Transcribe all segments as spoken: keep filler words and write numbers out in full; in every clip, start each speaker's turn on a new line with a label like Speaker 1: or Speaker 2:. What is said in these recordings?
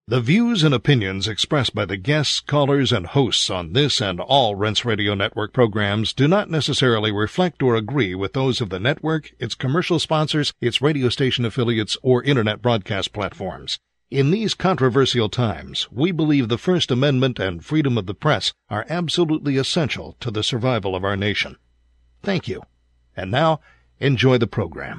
Speaker 1: The views and opinions expressed by the guests, callers, and hosts on this and all Rense Radio Network programs do not necessarily reflect or agree with those of the network, its commercial sponsors, its radio station affiliates, or internet broadcast platforms. In these controversial times, we believe the First Amendment and freedom of the press are absolutely essential to the survival of our nation. Thank you. And now, enjoy the program.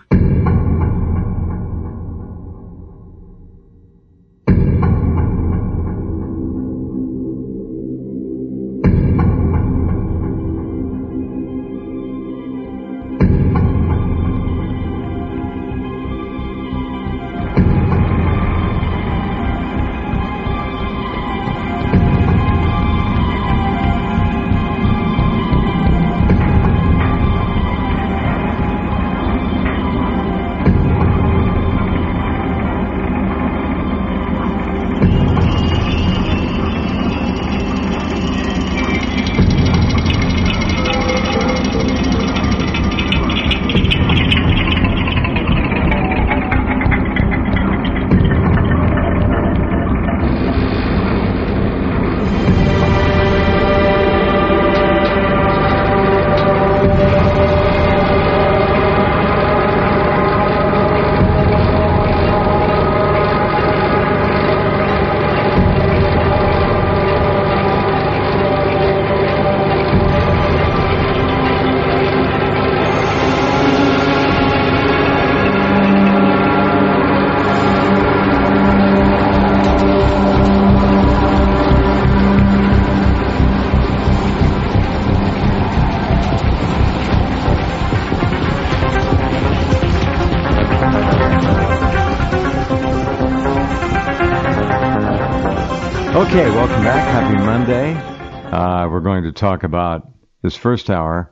Speaker 2: Okay, welcome back. Happy Monday. Uh, we're going to talk about this first hour,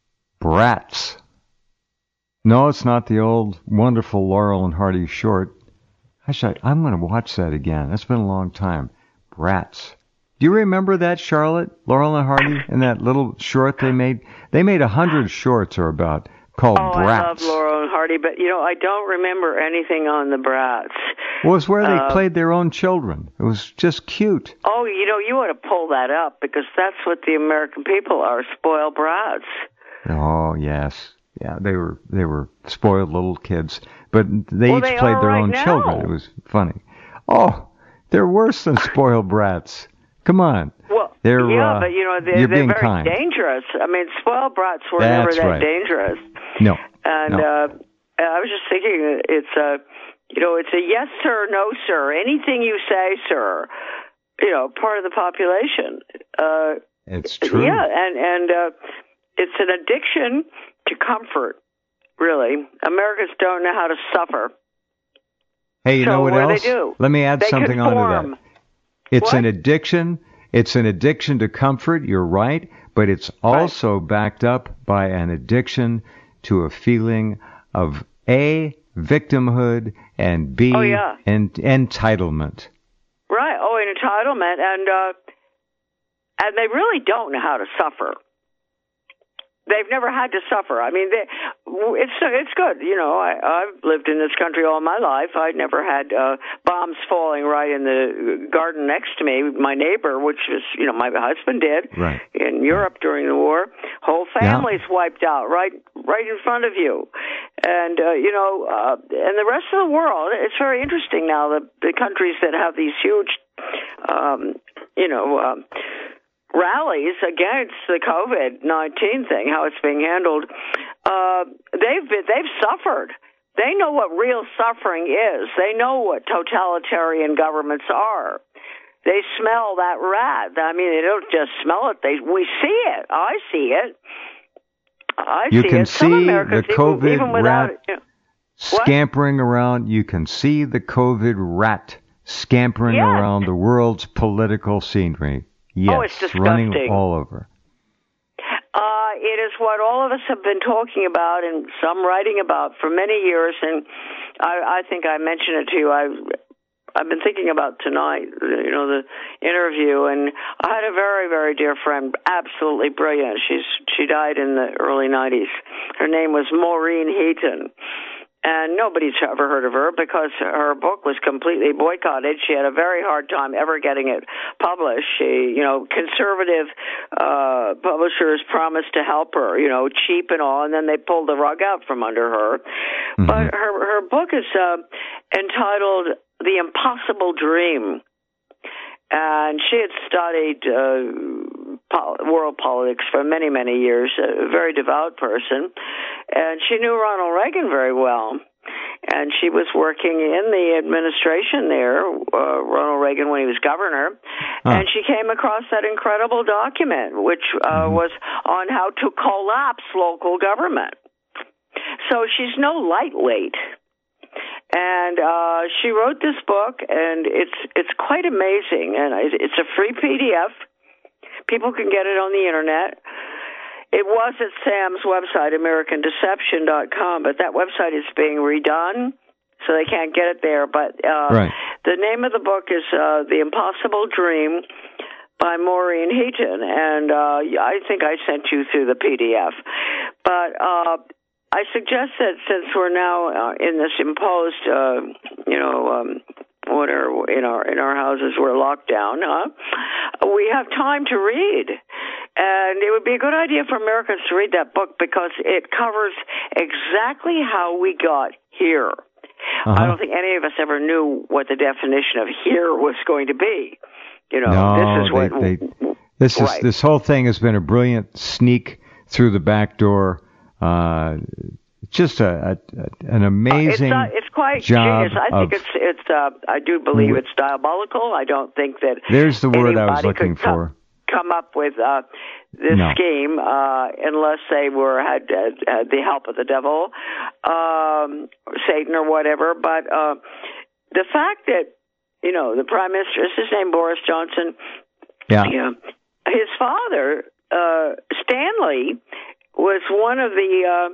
Speaker 2: Bratz. No, it's not the old wonderful Laurel and Hardy short. Actually, I'm going to watch that again. It's been a long time. Bratz. Do you remember that, Charlotte? Laurel and Hardy and that little short they made? They made a hundred shorts or about called
Speaker 3: oh,
Speaker 2: Bratz.
Speaker 3: I love Laurel and Hardy, but, you know, I don't remember anything on the Bratz.
Speaker 2: Well, it was where they
Speaker 3: uh,
Speaker 2: played their own children. It was just cute.
Speaker 3: Oh, you know, you ought to pull that up, because that's what the American people are, spoiled brats.
Speaker 2: Oh, yes. Yeah, they were they were spoiled little kids. But they
Speaker 3: well,
Speaker 2: each
Speaker 3: they
Speaker 2: played their
Speaker 3: right
Speaker 2: own
Speaker 3: now.
Speaker 2: children. It was funny. Oh, they're worse than spoiled brats. Come on.
Speaker 3: Well,
Speaker 2: they're,
Speaker 3: yeah,
Speaker 2: uh,
Speaker 3: but, you know, they're,
Speaker 2: you're
Speaker 3: they're
Speaker 2: being
Speaker 3: very
Speaker 2: kind.
Speaker 3: dangerous. I mean, spoiled brats were
Speaker 2: That's
Speaker 3: never that
Speaker 2: right.
Speaker 3: dangerous.
Speaker 2: No.
Speaker 3: And
Speaker 2: no.
Speaker 3: Uh, I was just thinking, it's a, you know, it's a yes, sir, no, sir. Anything you say, sir. You know, part of the population. Uh,
Speaker 2: it's true.
Speaker 3: Yeah, and, and uh, it's an addiction to comfort, really. Americans don't know how to suffer.
Speaker 2: Hey, you
Speaker 3: so
Speaker 2: know what,
Speaker 3: what
Speaker 2: else?
Speaker 3: Do they do?
Speaker 2: Let me add
Speaker 3: they
Speaker 2: something
Speaker 3: conform.
Speaker 2: onto that. It's
Speaker 3: what?
Speaker 2: an addiction. It's an addiction to comfort, you're right, but it's also right. backed up by an addiction to a feeling of A, victimhood, and B,
Speaker 3: oh, yeah.
Speaker 2: en- entitlement.
Speaker 3: Right. Oh, an entitlement, and uh, and they really don't know how to suffer. They've never had to suffer. I mean, they, it's it's good. You know, I, I've lived in this country all my life. I never had uh, bombs falling right in the garden next to me. My neighbor, which was, you know, my husband did
Speaker 2: right.
Speaker 3: in Europe during the war. Whole families
Speaker 2: yeah.
Speaker 3: wiped out right right in front of you. And, uh, you know, uh, and the rest of the world, it's very interesting now, the, the countries that have these huge, um, you know, um, rallies against the COVID nineteen thing, how it's being handled, uh, they've been, they've suffered. They know what real suffering is. They know what totalitarian governments are. They smell that rat. I mean, they don't just smell it. They we see it. I see it. I
Speaker 2: you
Speaker 3: see
Speaker 2: can
Speaker 3: it. Some
Speaker 2: see
Speaker 3: Americans,
Speaker 2: the COVID
Speaker 3: even, even without,
Speaker 2: rat
Speaker 3: you know,
Speaker 2: scampering around. You can see the COVID rat scampering
Speaker 3: yes.
Speaker 2: around the world's political scenery. Yes,
Speaker 3: oh, it's disgusting.
Speaker 2: Running all over.
Speaker 3: Uh, it is what all of us have been talking about and some writing about for many years, and I, I think I mentioned it to you. I've, I've been thinking about tonight, you know, the interview, and I had a very, very dear friend, absolutely brilliant. She's She died in the early nineties. Her name was Maureen Heaton. and nobody's ever heard of her because her book was completely boycotted. She had a very hard time ever getting it published. She, you know, conservative uh, publishers promised to help her, you know, cheap and all, and then they pulled the rug out from under her. Mm-hmm. But her her book is uh, entitled "The Impossible Dream," and she had studied uh, pol- world politics for many, many years. A very devout person. And she knew Ronald Reagan very well. And she was working in the administration there, uh, Ronald Reagan, when he was governor. Huh. And she came across that incredible document, which uh, mm-hmm. was on how to collapse local government. So she's no lightweight. And uh, she wrote this book, and it's it's quite amazing. And it's a free P D F. People can get it on the Internet. It was at Sam's website, American Deception dot com, but that website is being redone, so they can't get it there. But uh,
Speaker 2: right.
Speaker 3: the name of the book is uh, The Impossible Dream by Maureen Heaton, and uh, I think I sent you through the P D F. But uh, I suggest that since we're now uh, in this imposed, uh, you know, um, what are in our in our houses we're locked down, huh? We have time to read. And it would be a good idea for Americans to read that book because it covers exactly how we got here. Uh-huh. I don't think any of us ever knew what the definition of here was going to be. You know,
Speaker 2: no,
Speaker 3: this is what
Speaker 2: they, they, this
Speaker 3: right.
Speaker 2: is this whole thing has been a brilliant sneak through the back door. Uh, just a, a an amazing
Speaker 3: uh, it's, uh, it's quite
Speaker 2: job.
Speaker 3: Genius. I think
Speaker 2: of,
Speaker 3: it's it's. Uh, I do believe
Speaker 2: w-
Speaker 3: it's diabolical. I don't think that.
Speaker 2: There's the word I was looking
Speaker 3: come,
Speaker 2: for.
Speaker 3: Come up with uh, this
Speaker 2: no.
Speaker 3: scheme uh, unless they were had, had, had the help of the devil, um, Satan, or whatever. But uh, the fact that you know the prime minister, is his name Boris Johnson?
Speaker 2: Yeah.
Speaker 3: yeah his father, uh, Stanley, was one of the uh,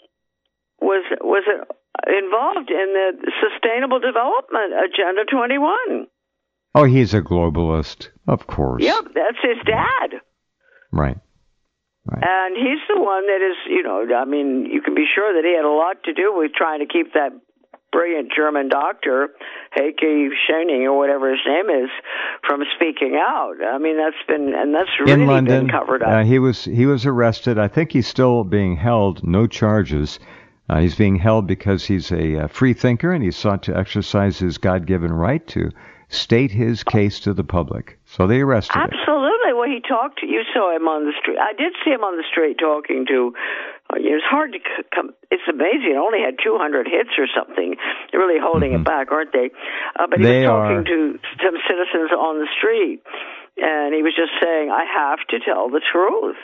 Speaker 3: was was involved in the Sustainable Development Agenda twenty-one.
Speaker 2: Oh, he's a globalist, of course.
Speaker 3: Yep, that's his dad.
Speaker 2: Right. Right.
Speaker 3: And he's the one that is, you know, I mean, you can be sure that he had a lot to do with trying to keep that brilliant German doctor, Heike Schöning, or whatever his name is, from speaking out. I mean, that's been, and that's really
Speaker 2: In London,
Speaker 3: been covered up.
Speaker 2: Uh, he was he was arrested. I think he's still being held, no charges. Uh, he's being held because he's a uh, free thinker and he sought to exercise his God-given right to state his case to the public. So they arrested him.
Speaker 3: Absolutely. Well, he talked to, you saw him on the street. I did see him on the street talking to, uh, it was hard to come, it's amazing. It only had two hundred hits or something. They're really holding mm-hmm. it back, aren't they? Uh, but he
Speaker 2: they
Speaker 3: was talking
Speaker 2: are.
Speaker 3: to some citizens on the street, and he was just saying, I have to tell the truth.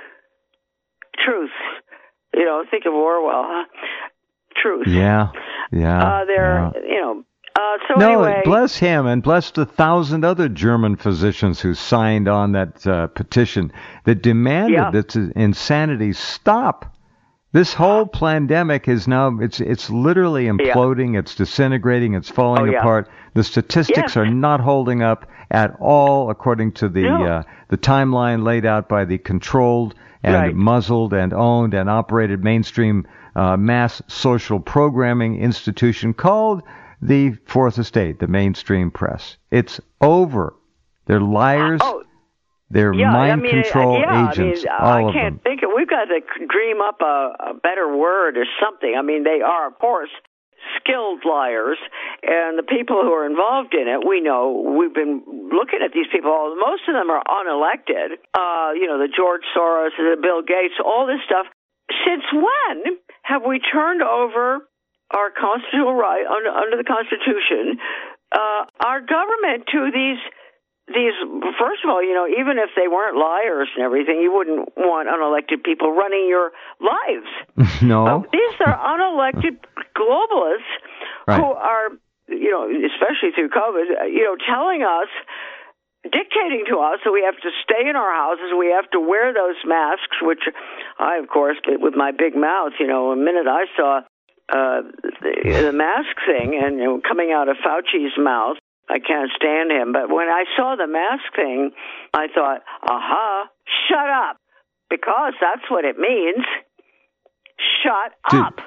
Speaker 3: Truth. You know, think of Orwell, huh? Truth.
Speaker 2: Yeah, yeah.
Speaker 3: Uh, they're,
Speaker 2: yeah.
Speaker 3: you know, Uh, so
Speaker 2: no,
Speaker 3: anyway,
Speaker 2: bless him and bless the thousand other German physicians who signed on that uh, petition that demanded
Speaker 3: yeah.
Speaker 2: that insanity stop. This whole pandemic is now, it's it's literally imploding, yeah. it's disintegrating, it's falling
Speaker 3: oh, yeah.
Speaker 2: apart. The statistics
Speaker 3: yes.
Speaker 2: are not holding up at all according to the
Speaker 3: no.
Speaker 2: uh, the timeline laid out by the controlled and
Speaker 3: right.
Speaker 2: muzzled and owned and operated mainstream uh, mass social programming institution called the Fourth Estate, the mainstream press. It's over. They're liars.
Speaker 3: Oh,
Speaker 2: They're
Speaker 3: yeah,
Speaker 2: mind
Speaker 3: I mean,
Speaker 2: control
Speaker 3: yeah,
Speaker 2: agents.
Speaker 3: I mean,
Speaker 2: all
Speaker 3: I
Speaker 2: of
Speaker 3: can't
Speaker 2: them.
Speaker 3: think of. We've got to dream up a, a better word or something. I mean, they are, of course, skilled liars, and the people who are involved in it, we know. We've been looking at these people. Most of them are unelected. Uh, you know, the George Soros, the Bill Gates, all this stuff. Since when have we turned over our constitutional right under, under the Constitution, uh, our government to these these? First of all, you know, even if they weren't liars and everything, you wouldn't want unelected people running your lives.
Speaker 2: No,
Speaker 3: uh, these are unelected globalists
Speaker 2: right.
Speaker 3: who are, you know, especially through COVID, you know, telling us, dictating to us that we have to stay in our houses, we have to wear those masks, which I, of course, with my big mouth, you know, the minute I saw Uh, the, the mask thing, and you know, coming out of Fauci's mouth, I can't stand him. But when I saw the mask thing, I thought, aha, shut up, because that's what it means. Shut
Speaker 2: do,
Speaker 3: up.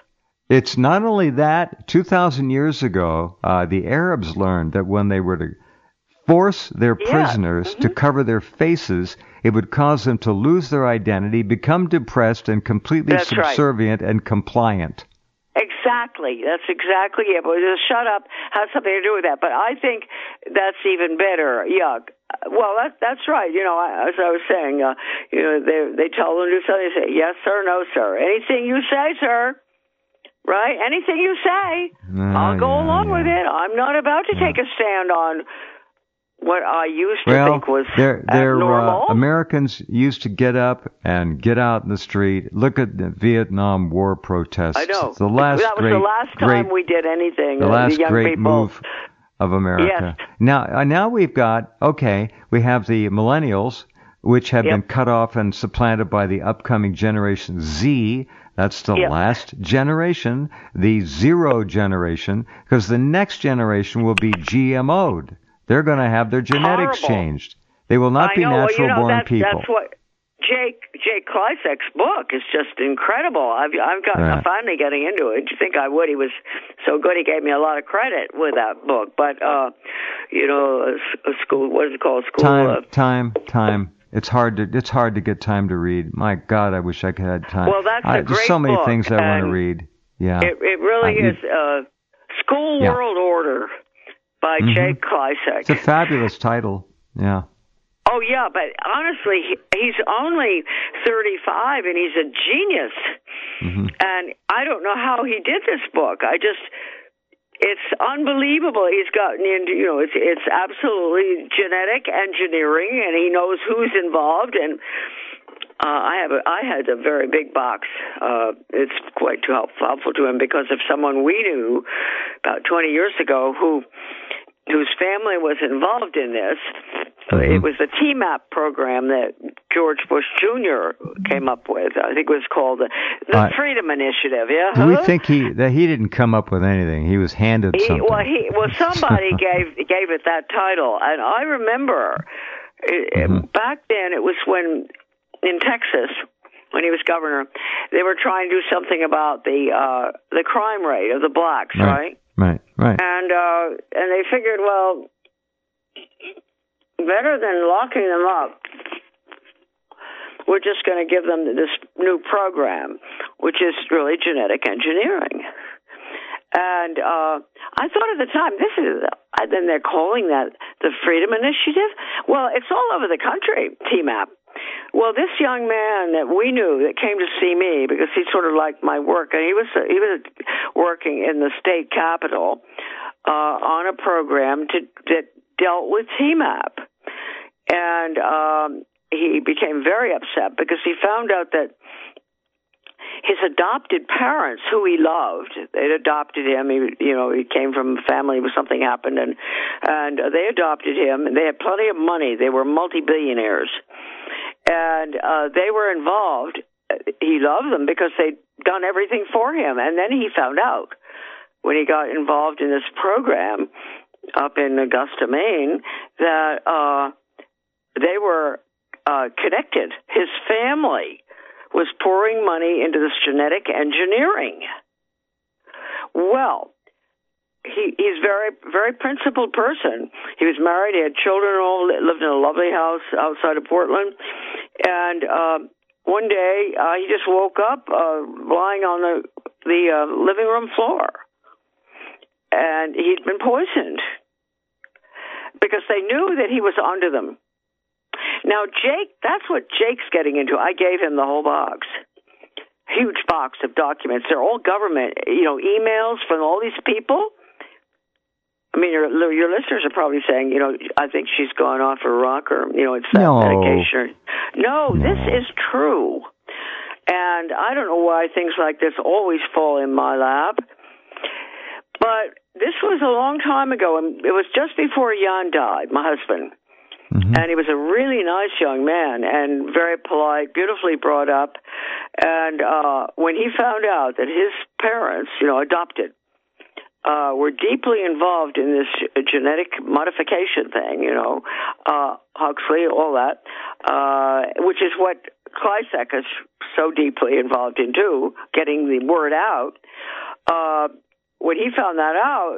Speaker 2: It's not only that, two thousand years ago, uh, the Arabs learned that when they were to force their
Speaker 3: Yeah.
Speaker 2: prisoners
Speaker 3: Mm-hmm.
Speaker 2: to cover their faces, it would cause them to lose their identity, become depressed, and completely
Speaker 3: That's right.
Speaker 2: subservient and compliant.
Speaker 3: Exactly. That's exactly it. But just shut up has something to do with that. But I think that's even better. Yuck. Well, that, that's right. You know, as I was saying, uh, you know, they they tell them to do something. They say, yes, sir, no, sir. Anything you say, sir. Right? Anything you say,
Speaker 2: Uh,
Speaker 3: I'll go
Speaker 2: yeah,
Speaker 3: along
Speaker 2: yeah.
Speaker 3: with it. I'm not about to
Speaker 2: Yeah.
Speaker 3: take a stand on what I used to
Speaker 2: Well,
Speaker 3: think was
Speaker 2: they're, they're,
Speaker 3: abnormal.
Speaker 2: uh, Americans used to get up and get out in the street. Look at the Vietnam War protests.
Speaker 3: I know.
Speaker 2: It's the last
Speaker 3: that was
Speaker 2: great,
Speaker 3: the last time
Speaker 2: great,
Speaker 3: we did anything.
Speaker 2: the
Speaker 3: uh,
Speaker 2: last
Speaker 3: the young
Speaker 2: great
Speaker 3: people.
Speaker 2: move of America.
Speaker 3: Yes.
Speaker 2: Now, uh, now we've got, okay, we have the millennials, which have
Speaker 3: Yep.
Speaker 2: been cut off and supplanted by the upcoming Generation Z. That's the
Speaker 3: Yep.
Speaker 2: last generation, the zero generation, because the next generation will be G M O'd. They're going to have their genetics
Speaker 3: Horrible.
Speaker 2: changed. They will not
Speaker 3: I
Speaker 2: be
Speaker 3: know. Well, you know,
Speaker 2: natural-born
Speaker 3: that's,
Speaker 2: people.
Speaker 3: That's what Jake Jake Klysek's book is just incredible. I've I've got
Speaker 2: Yeah.
Speaker 3: I'm finally getting into it. You think I would? He was so good. He gave me a lot of credit with that book. But uh, you know, a, a school. What is it called? School.
Speaker 2: Time,
Speaker 3: uh,
Speaker 2: time, time. It's hard to it's hard to get time to read. My God, I wish I could have time.
Speaker 3: Well, that's
Speaker 2: I,
Speaker 3: a
Speaker 2: there's
Speaker 3: great
Speaker 2: so many
Speaker 3: book,
Speaker 2: things I want to
Speaker 3: and
Speaker 2: read. Yeah.
Speaker 3: It it really
Speaker 2: Uh,
Speaker 3: is. Uh, School
Speaker 2: Yeah.
Speaker 3: World Order by
Speaker 2: Mhm.
Speaker 3: Jake Klysek.
Speaker 2: It's a fabulous title. Yeah.
Speaker 3: Oh yeah, but honestly, he, he's only thirty-five and he's a genius.
Speaker 2: hmm
Speaker 3: And I don't know how he did this book. I just, it's unbelievable. He's gotten into, you know, it's it's absolutely genetic engineering, and he knows who's involved. And uh, I have a, I had a very big box. Uh, it's quite too help, helpful to him because of someone we knew about twenty years ago who whose family was involved in this.
Speaker 2: Mhm.
Speaker 3: It was the T MAP program that George Bush Junior came up with. I think it was called the, the
Speaker 2: Uh,
Speaker 3: Freedom Initiative. Yeah.
Speaker 2: Do we
Speaker 3: huh?
Speaker 2: think he that he didn't come up with anything? He was handed
Speaker 3: He,
Speaker 2: something.
Speaker 3: well, he well somebody gave gave it that title, and I remember it,
Speaker 2: Mhm.
Speaker 3: back then. It was when in Texas, when he was governor, they were trying to do something about the uh, the crime rate of the blacks,
Speaker 2: Right.
Speaker 3: right?
Speaker 2: Right. Right.
Speaker 3: And uh, and they figured, well, better than locking them up, we're just going to give them this new program, which is really genetic engineering. And uh, I thought at the time, this is, and then they're calling that the Freedom Initiative. Well, it's all over the country, T MAP. Well, this young man that we knew that came to see me because he sort of liked my work, and he was he was working in the state capitol uh, on a program to, that dealt with T MAP, and um, he became very upset because he found out that his adopted parents, who he loved, they'd adopted him. He, you know, he came from a family where something happened, and and they adopted him. And they had plenty of money. They were multi-billionaires, and uh, they were involved. He loved them because they'd done everything for him. And then he found out when he got involved in this program up in Augusta, Maine, that uh, they were uh, connected. His family was pouring money into this genetic engineering. Well, he, he's a very, very principled person. He was married, he had children, all lived in a lovely house outside of Portland. And uh, one day, uh, he just woke up uh, lying on the, the uh, living room floor. And he'd been poisoned because they knew that he was onto them. Now, Jake, that's what Jake's getting into. I gave him the whole box. Huge box of documents. They're all government, you know, emails from all these people. I mean, your, your listeners are probably saying, you know, I think she's gone off her rocker. You know, it's that
Speaker 2: No.
Speaker 3: medication. No,
Speaker 2: No.
Speaker 3: this is true. And I don't know why things like this always fall in my lap. But this was a long time ago, and it was just before Jan died, my husband.
Speaker 2: Mhm.
Speaker 3: And he was a really nice young man and very polite, beautifully brought up. And uh, when he found out that his parents, you know, adopted, uh, were deeply involved in this genetic modification thing, you know, uh, Huxley, all that, uh, which is what Klysek is so deeply involved in too, getting the word out. uh, when he found that out,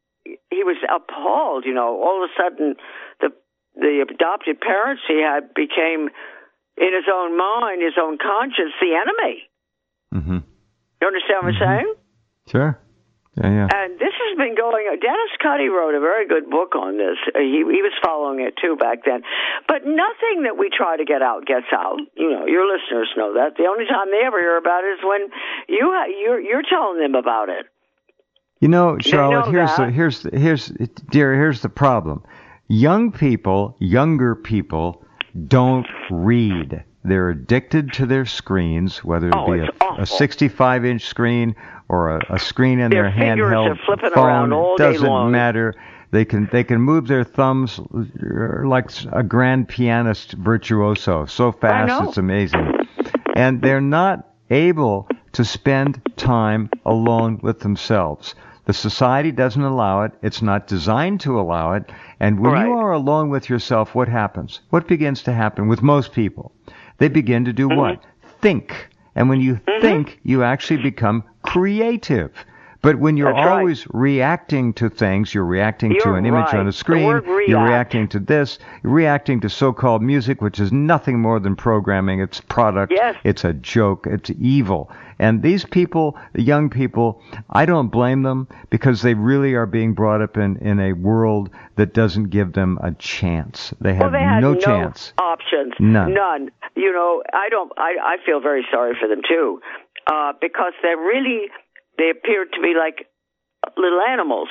Speaker 3: he was appalled. You know, all of a sudden, the the adopted parents he had became, in his own mind, his own conscience, the enemy.
Speaker 2: Mm-hmm.
Speaker 3: You understand what
Speaker 2: mm-hmm.
Speaker 3: I'm saying?
Speaker 2: Sure. Yeah, yeah.
Speaker 3: And this has been going. Dennis Cuddy wrote a very good book on this. He he was following it too back then. But nothing that we try to get out gets out. You know, your listeners know that. The only time they ever hear about it is when you ha- you're you're telling them about it.
Speaker 2: You know, Charlotte.
Speaker 3: know
Speaker 2: here's
Speaker 3: that.
Speaker 2: the, here's the, here's dear. Here's the problem. Young people, younger people, don't read. They're addicted to their screens, whether it
Speaker 3: Oh,
Speaker 2: be
Speaker 3: it's
Speaker 2: a,
Speaker 3: awful.
Speaker 2: a sixty-five inch screen or a, a screen in
Speaker 3: Their
Speaker 2: their
Speaker 3: fingers
Speaker 2: handheld
Speaker 3: are flipping
Speaker 2: phone.
Speaker 3: around all day
Speaker 2: Doesn't
Speaker 3: long.
Speaker 2: matter. They can they can move their thumbs like a grand pianist virtuoso. So fast,
Speaker 3: know.
Speaker 2: it's amazing. And they're not able to spend time alone with themselves. The society doesn't allow it. It's not designed to allow it. And when
Speaker 3: Right.
Speaker 2: you are alone with yourself, what happens? What begins to happen with most people? They begin to do
Speaker 3: Mm-hmm.
Speaker 2: what? Think. And when you
Speaker 3: Mm-hmm.
Speaker 2: think, you actually become creative. But when you're
Speaker 3: That's right.
Speaker 2: always reacting to things, you're reacting to
Speaker 3: You're
Speaker 2: an image
Speaker 3: right.
Speaker 2: on a
Speaker 3: The
Speaker 2: screen,
Speaker 3: word
Speaker 2: you're
Speaker 3: react.
Speaker 2: reacting to this, you're reacting to so-called music, which is nothing more than programming. It's product.
Speaker 3: Yes.
Speaker 2: It's a joke. It's evil. And these people, the young people, I don't blame them because they really are being brought up in, in a world that doesn't give them a chance. They have
Speaker 3: Well, they had
Speaker 2: no
Speaker 3: no
Speaker 2: chance.
Speaker 3: options.
Speaker 2: None.
Speaker 3: None. You know, I don't. I, I feel very sorry for them too, uh, because they really they appeared to be like little animals,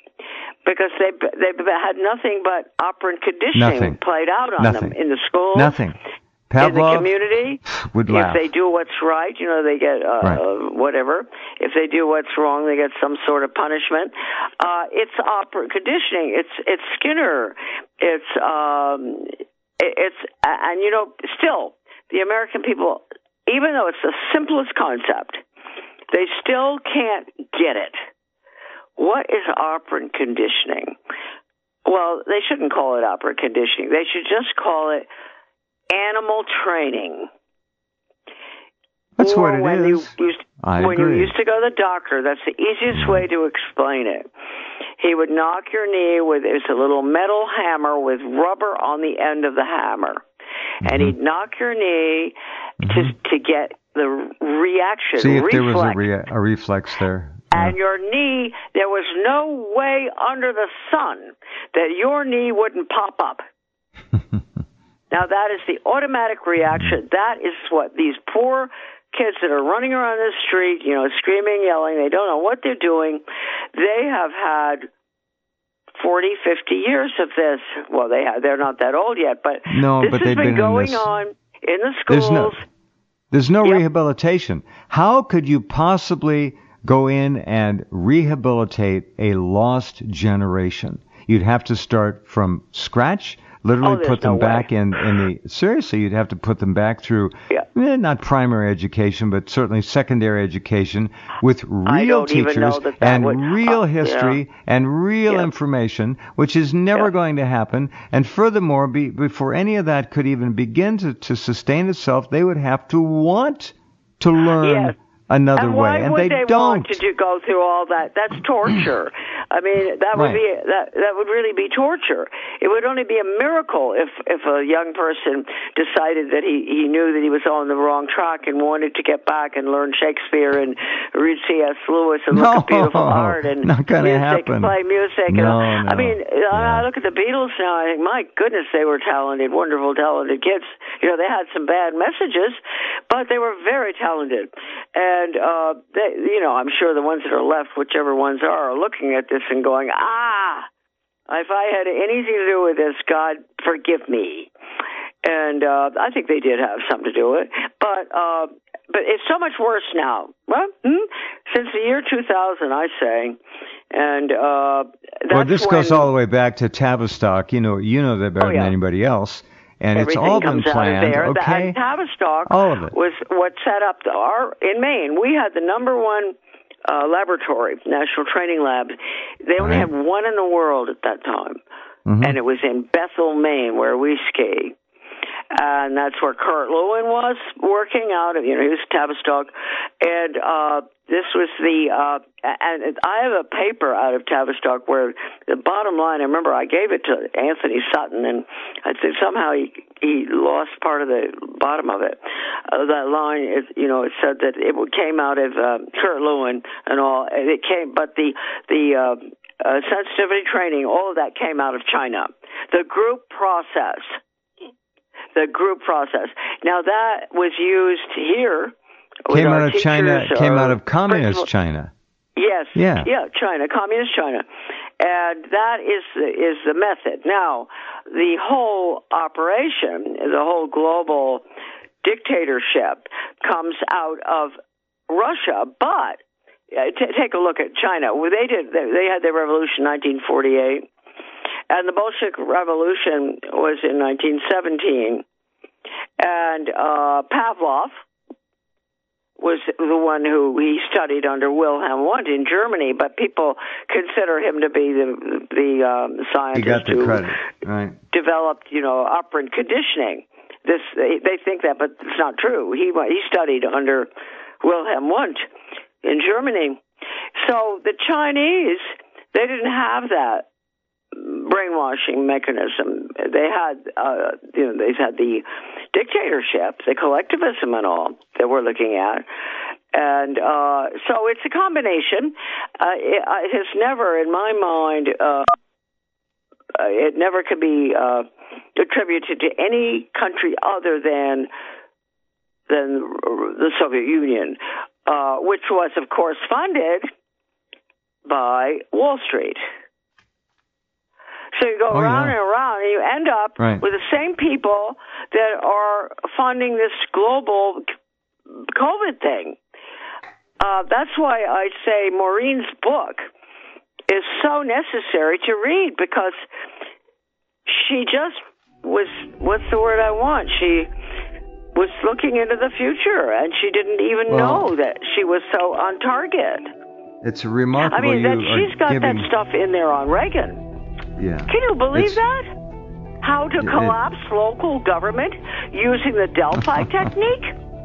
Speaker 3: because they they had nothing but operant conditioning
Speaker 2: Nothing.
Speaker 3: played out on
Speaker 2: Nothing.
Speaker 3: them in the schools,
Speaker 2: Nothing.
Speaker 3: in the
Speaker 2: Pavlov
Speaker 3: community.
Speaker 2: would
Speaker 3: If
Speaker 2: laugh.
Speaker 3: they do what's right, you know, they get uh,
Speaker 2: Right.
Speaker 3: whatever. If they do what's wrong, they get some sort of punishment. Uh, it's operant conditioning. It's it's Skinner. It's um, it- it's and you know, still the American people, even though it's the simplest concept, they still can't get it. What is operant conditioning? Well, they shouldn't call it operant conditioning. They should just call it animal training.
Speaker 2: That's
Speaker 3: Or
Speaker 2: what it
Speaker 3: when
Speaker 2: is.
Speaker 3: You used,
Speaker 2: I
Speaker 3: when
Speaker 2: agree.
Speaker 3: you used to go to the doctor, that's the easiest way to explain it. He would knock your knee with it's a little metal hammer with rubber on the end of the hammer,
Speaker 2: Mm-hmm.
Speaker 3: and he'd knock your knee
Speaker 2: Mhm.
Speaker 3: to to get the reaction.
Speaker 2: See if
Speaker 3: reflex.
Speaker 2: there was a, rea- a reflex there.
Speaker 3: And your knee, there was no way under the sun that your knee wouldn't pop up. Now, that is the automatic reaction. That is what these poor kids that are running around the street, you know, screaming, yelling, they don't know what they're doing. They have had forty, fifty years of this. Well, they have, they're not that old yet, but
Speaker 2: No,
Speaker 3: this
Speaker 2: but
Speaker 3: has
Speaker 2: they've
Speaker 3: been
Speaker 2: been in
Speaker 3: going
Speaker 2: this-
Speaker 3: on in the
Speaker 2: There's
Speaker 3: schools.
Speaker 2: no, there's no
Speaker 3: Yep.
Speaker 2: rehabilitation. How could you possibly go in and rehabilitate a lost generation? You'd have to start from scratch, literally
Speaker 3: Oh, there's
Speaker 2: put them
Speaker 3: no
Speaker 2: back
Speaker 3: way.
Speaker 2: in, in the, seriously, you'd have to put them back through,
Speaker 3: Yeah.
Speaker 2: eh, not primary education, but certainly secondary education with
Speaker 3: I
Speaker 2: real
Speaker 3: don't even
Speaker 2: teachers
Speaker 3: know that that
Speaker 2: and
Speaker 3: would-
Speaker 2: real
Speaker 3: uh,
Speaker 2: history
Speaker 3: yeah.
Speaker 2: and real
Speaker 3: Yeah.
Speaker 2: information, which is never
Speaker 3: Yeah.
Speaker 2: going to happen. And furthermore, be, before any of that could even begin to, to sustain itself, they would have to want to learn
Speaker 3: Yes.
Speaker 2: another
Speaker 3: and why
Speaker 2: way, and
Speaker 3: would
Speaker 2: they,
Speaker 3: they
Speaker 2: don't.
Speaker 3: want to do, go through all that? That's torture. I mean, that would
Speaker 2: Right.
Speaker 3: be that that would really be torture. It would only be a miracle if if a young person decided that he he knew that he was on the wrong track and wanted to get back and learn Shakespeare and read C S Lewis and look
Speaker 2: No,
Speaker 3: at beautiful art and
Speaker 2: not gonna
Speaker 3: music,
Speaker 2: happen.
Speaker 3: play music.
Speaker 2: No,
Speaker 3: and,
Speaker 2: no.
Speaker 3: I mean,
Speaker 2: Yeah.
Speaker 3: I look at the Beatles now. I think, my goodness, they were talented, wonderful, talented kids. You know, they had some bad messages, but they were very talented. And uh, they, you know, I'm sure the ones that are left, whichever ones are, are looking at this and going, ah, if I had anything to do with this, God, forgive me. And uh, I think they did have something to do with it. But uh, but it's so much worse now. Well, hmm? Since the year two thousand, I say. And uh, that's
Speaker 2: well, this
Speaker 3: when
Speaker 2: goes all the way back to Tavistock. You know, you know that better
Speaker 3: Oh, yeah.
Speaker 2: than anybody else. And
Speaker 3: everything
Speaker 2: it's all been
Speaker 3: comes out of
Speaker 2: planned,
Speaker 3: there. The-
Speaker 2: okay?
Speaker 3: And Tavistock
Speaker 2: All of it.
Speaker 3: was what set up the, our in Maine. We had the number one uh, laboratory, National Training Lab. They only
Speaker 2: Right.
Speaker 3: had one in the world at that time,
Speaker 2: Mhm.
Speaker 3: and it was in Bethel, Maine, where we ski. and that's where Kurt Lewin was working out of, you know, he was Tavistock, and uh, this was the, uh, and I have a paper out of Tavistock where the bottom line, I remember I gave it to Anthony Sutton, and I think somehow he, he lost part of the bottom of it. Uh, that line, is, you know, it said that it came out of uh, Kurt Lewin and all, and it came, but the, the uh, uh, sensitivity training, all of that came out of China. The group process. The group process. Now that was used here.
Speaker 2: Came out of China. Came out of communist China.
Speaker 3: Yes.
Speaker 2: Yeah.
Speaker 3: Yeah. China, communist China, and that is the, is the method. Now, the whole operation, the whole global dictatorship, comes out of Russia. But uh, t- take a look at China. Well, they did. They, they had their revolution in nineteen forty-eight. And the Bolshevik Revolution was in nineteen seventeen. And uh, Pavlov was the one who he studied under Wilhelm Wundt in Germany, but people consider him to be the the um, scientist
Speaker 2: he got the
Speaker 3: who
Speaker 2: credit. Right.
Speaker 3: developed, you know, operant conditioning. This they, they think that, but it's not true. He he studied under Wilhelm Wundt in Germany. So the Chinese, they didn't have that brainwashing mechanism. They had, uh, you know, they had the dictatorship, the collectivism, and all that we're looking at, and uh, so it's a combination. Uh, it, it has never, in my mind, uh, it never could be uh, attributed to any country other than than the Soviet Union, uh, which was, of course, funded by Wall Street. So you go
Speaker 2: oh,
Speaker 3: around
Speaker 2: yeah.
Speaker 3: and around, and you end up
Speaker 2: right.
Speaker 3: with the same people that are funding this global COVID thing. Uh, that's why I say Maureen's book is so necessary to read, because she just was, what's the word I want? She was looking into the future, and she didn't even
Speaker 2: well,
Speaker 3: know that she was so on target.
Speaker 2: It's remarkable.
Speaker 3: I mean,
Speaker 2: you
Speaker 3: that she's got
Speaker 2: giving...
Speaker 3: that stuff in there on Reagan.
Speaker 2: Yeah.
Speaker 3: Can you believe
Speaker 2: it's,
Speaker 3: that? How to collapse it, local government using the Delphi technique?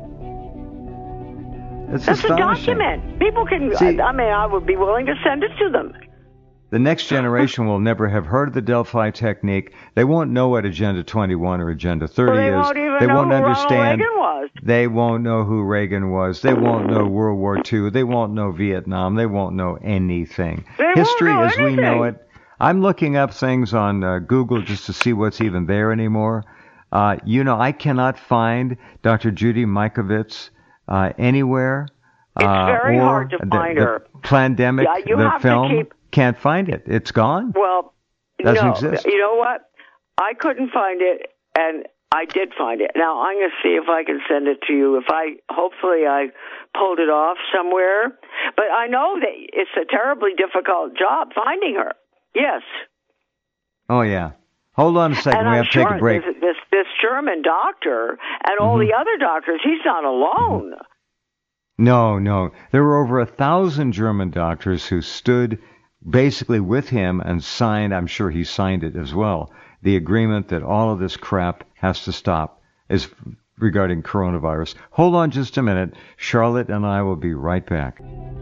Speaker 2: It's
Speaker 3: That's a
Speaker 2: astonishing.
Speaker 3: document. People can,
Speaker 2: See,
Speaker 3: I mean, I would be willing to send it to them.
Speaker 2: The next generation will never have heard of the Delphi technique. They won't know what Agenda twenty-one or Agenda thirty
Speaker 3: well, they
Speaker 2: is.
Speaker 3: Won't even
Speaker 2: they
Speaker 3: know
Speaker 2: won't
Speaker 3: who
Speaker 2: understand.
Speaker 3: Ronald Reagan was.
Speaker 2: They won't know who Reagan was. They won't know World War Two. They won't know Vietnam. They won't know anything.
Speaker 3: They
Speaker 2: History
Speaker 3: won't know
Speaker 2: as
Speaker 3: anything.
Speaker 2: we know it. I'm looking up things on uh, Google just to see what's even there anymore. Uh, you know, I cannot find Doctor Judy Mikovits uh, anywhere.
Speaker 3: It's
Speaker 2: uh,
Speaker 3: very
Speaker 2: or
Speaker 3: hard to
Speaker 2: the,
Speaker 3: find
Speaker 2: the
Speaker 3: her.
Speaker 2: Plandemic,
Speaker 3: Yeah, you
Speaker 2: the
Speaker 3: have
Speaker 2: film,
Speaker 3: to keep...
Speaker 2: can't find it. It's gone.
Speaker 3: Well,
Speaker 2: Doesn't
Speaker 3: no.
Speaker 2: exist.
Speaker 3: You know what? I couldn't find it, and I did find it. Now, I'm going to see if I can send it to you. If I, hopefully I pulled it off somewhere. But I know that it's a terribly difficult job finding her. Yes.
Speaker 2: Oh, yeah. Hold on a second.
Speaker 3: And
Speaker 2: we
Speaker 3: I'm
Speaker 2: have to
Speaker 3: sure
Speaker 2: take a break.
Speaker 3: This, this, this German doctor and all
Speaker 2: Mm-hmm.
Speaker 3: the other doctors, he's not alone.
Speaker 2: Mm-hmm. No, no. There were over a thousand German doctors who stood basically with him and signed, I'm sure he signed it as well, the agreement that all of this crap has to stop is regarding coronavirus. Hold on just a minute. Charlotte and I will be right back.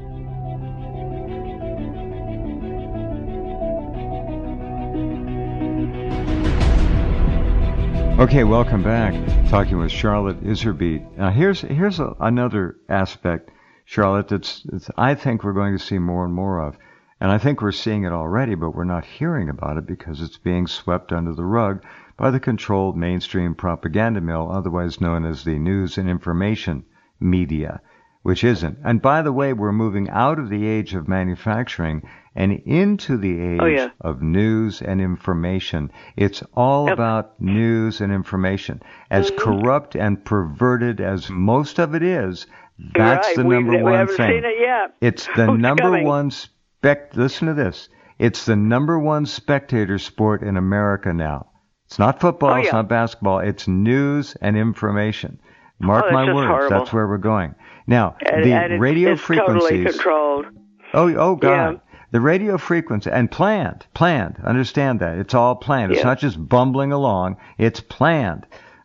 Speaker 2: Okay, welcome back. Talking with Charlotte Iserbyt. Now, here's here's a, another aspect, Charlotte, that's, that's I think we're going to see more and more of. And I think we're seeing it already, but we're not hearing about it because it's being swept under the rug by the controlled mainstream propaganda mill, otherwise known as the news and information media, which isn't. And by the way, we're moving out of the age of manufacturing and into the age
Speaker 3: Oh, yeah.
Speaker 2: of news and information. It's all
Speaker 3: Yep.
Speaker 2: about news and information. As
Speaker 3: Mm-hmm.
Speaker 2: corrupt and perverted as most of it is, that's
Speaker 3: right.
Speaker 2: the
Speaker 3: we,
Speaker 2: number
Speaker 3: we
Speaker 2: one
Speaker 3: haven't
Speaker 2: thing.
Speaker 3: seen it yet.
Speaker 2: It's the
Speaker 3: Who's
Speaker 2: number
Speaker 3: coming?
Speaker 2: one spec. Listen to this. It's the number one spectator sport in America now. It's not football.
Speaker 3: Oh, yeah.
Speaker 2: It's not basketball. It's news and information. Mark
Speaker 3: Oh, that's
Speaker 2: my
Speaker 3: just
Speaker 2: words.
Speaker 3: horrible.
Speaker 2: That's where we're going. Now,
Speaker 3: And,
Speaker 2: the
Speaker 3: and it's,
Speaker 2: radio
Speaker 3: it's
Speaker 2: frequencies.
Speaker 3: totally controlled.
Speaker 2: Oh, oh God.
Speaker 3: Yeah.
Speaker 2: The radio frequency, and planned, planned. Understand that. It's all planned. It's
Speaker 3: Yeah.
Speaker 2: not just bumbling along. It's planned.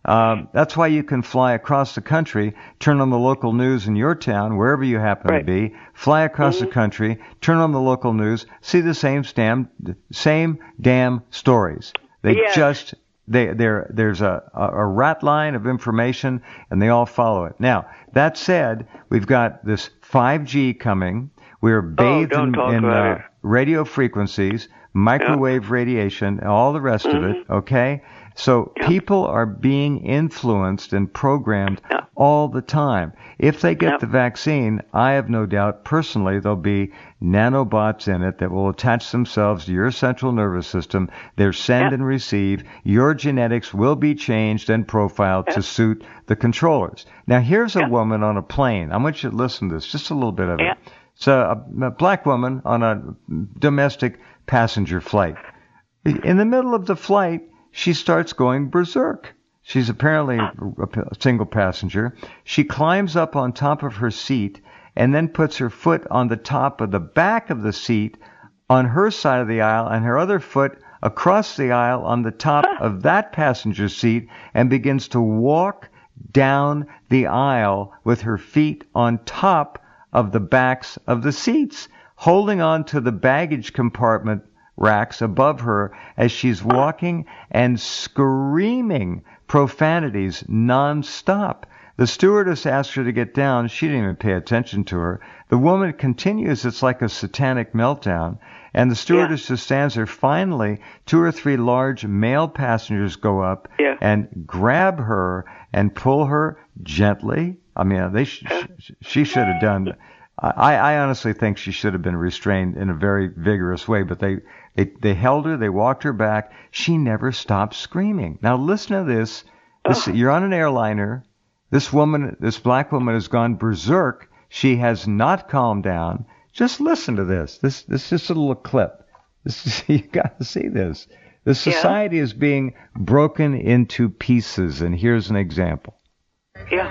Speaker 2: Um, that's why you can fly across the country, turn on the local news in your town, wherever you happen
Speaker 3: right.
Speaker 2: to be, fly across
Speaker 3: mm-hmm.
Speaker 2: the country, turn on the local news, see the same damn, same damn stories. They
Speaker 3: yes.
Speaker 2: just, they, there, there's a, a rat line of information, and they all follow it. Now, that said, we've got this five G coming. We're bathed
Speaker 3: oh,
Speaker 2: in, in uh, radio frequencies, microwave
Speaker 3: yeah.
Speaker 2: radiation, and all the rest
Speaker 3: mm-hmm.
Speaker 2: of it, okay? So
Speaker 3: yeah.
Speaker 2: people are being influenced and programmed
Speaker 3: yeah.
Speaker 2: all the time. If they get
Speaker 3: yeah.
Speaker 2: the vaccine, I have no doubt personally there'll be nanobots in it that will attach themselves to your central nervous system. They're send
Speaker 3: yeah.
Speaker 2: and receive. Your genetics will be changed and profiled yeah. to suit the controllers. Now, here's a yeah. woman on a plane. I want you to listen to this, just a little bit of it.
Speaker 3: Yeah.
Speaker 2: It's a, a black woman on a domestic passenger flight. In the middle of the flight, she starts going berserk. She's apparently a single passenger. She climbs up on top of her seat and then puts her foot on the top of the back of the seat on her side of the aisle and her other foot across the aisle on the top of that passenger seat and begins to walk down the aisle with her feet on top of the backs of the seats, holding on to the baggage compartment racks above her as she's walking and screaming profanities nonstop. The stewardess asked her to get down. She didn't even pay attention to her. The woman continues. It's like a satanic meltdown. And the stewardess yeah. just stands there. Finally, two or three large male passengers go up
Speaker 3: yeah.
Speaker 2: and grab her and pull her gently. I mean, they sh- sh- she should have done. I, I honestly think she should have been restrained in a very vigorous way. But they, they, they held her. They walked her back. She never stopped screaming. Now listen to this. This you're on an airliner. This woman, this black woman, has gone berserk. She has not calmed down. Just listen to this. This, this is just a little clip. This is, you got to see this. The society yeah. is being broken into pieces, and here's an example.
Speaker 3: Yeah.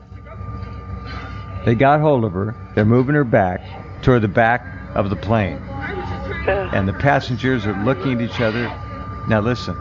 Speaker 2: They got hold of her. They're moving her back toward the back of the plane,
Speaker 3: yeah.
Speaker 2: and the passengers are looking at each other. Now listen.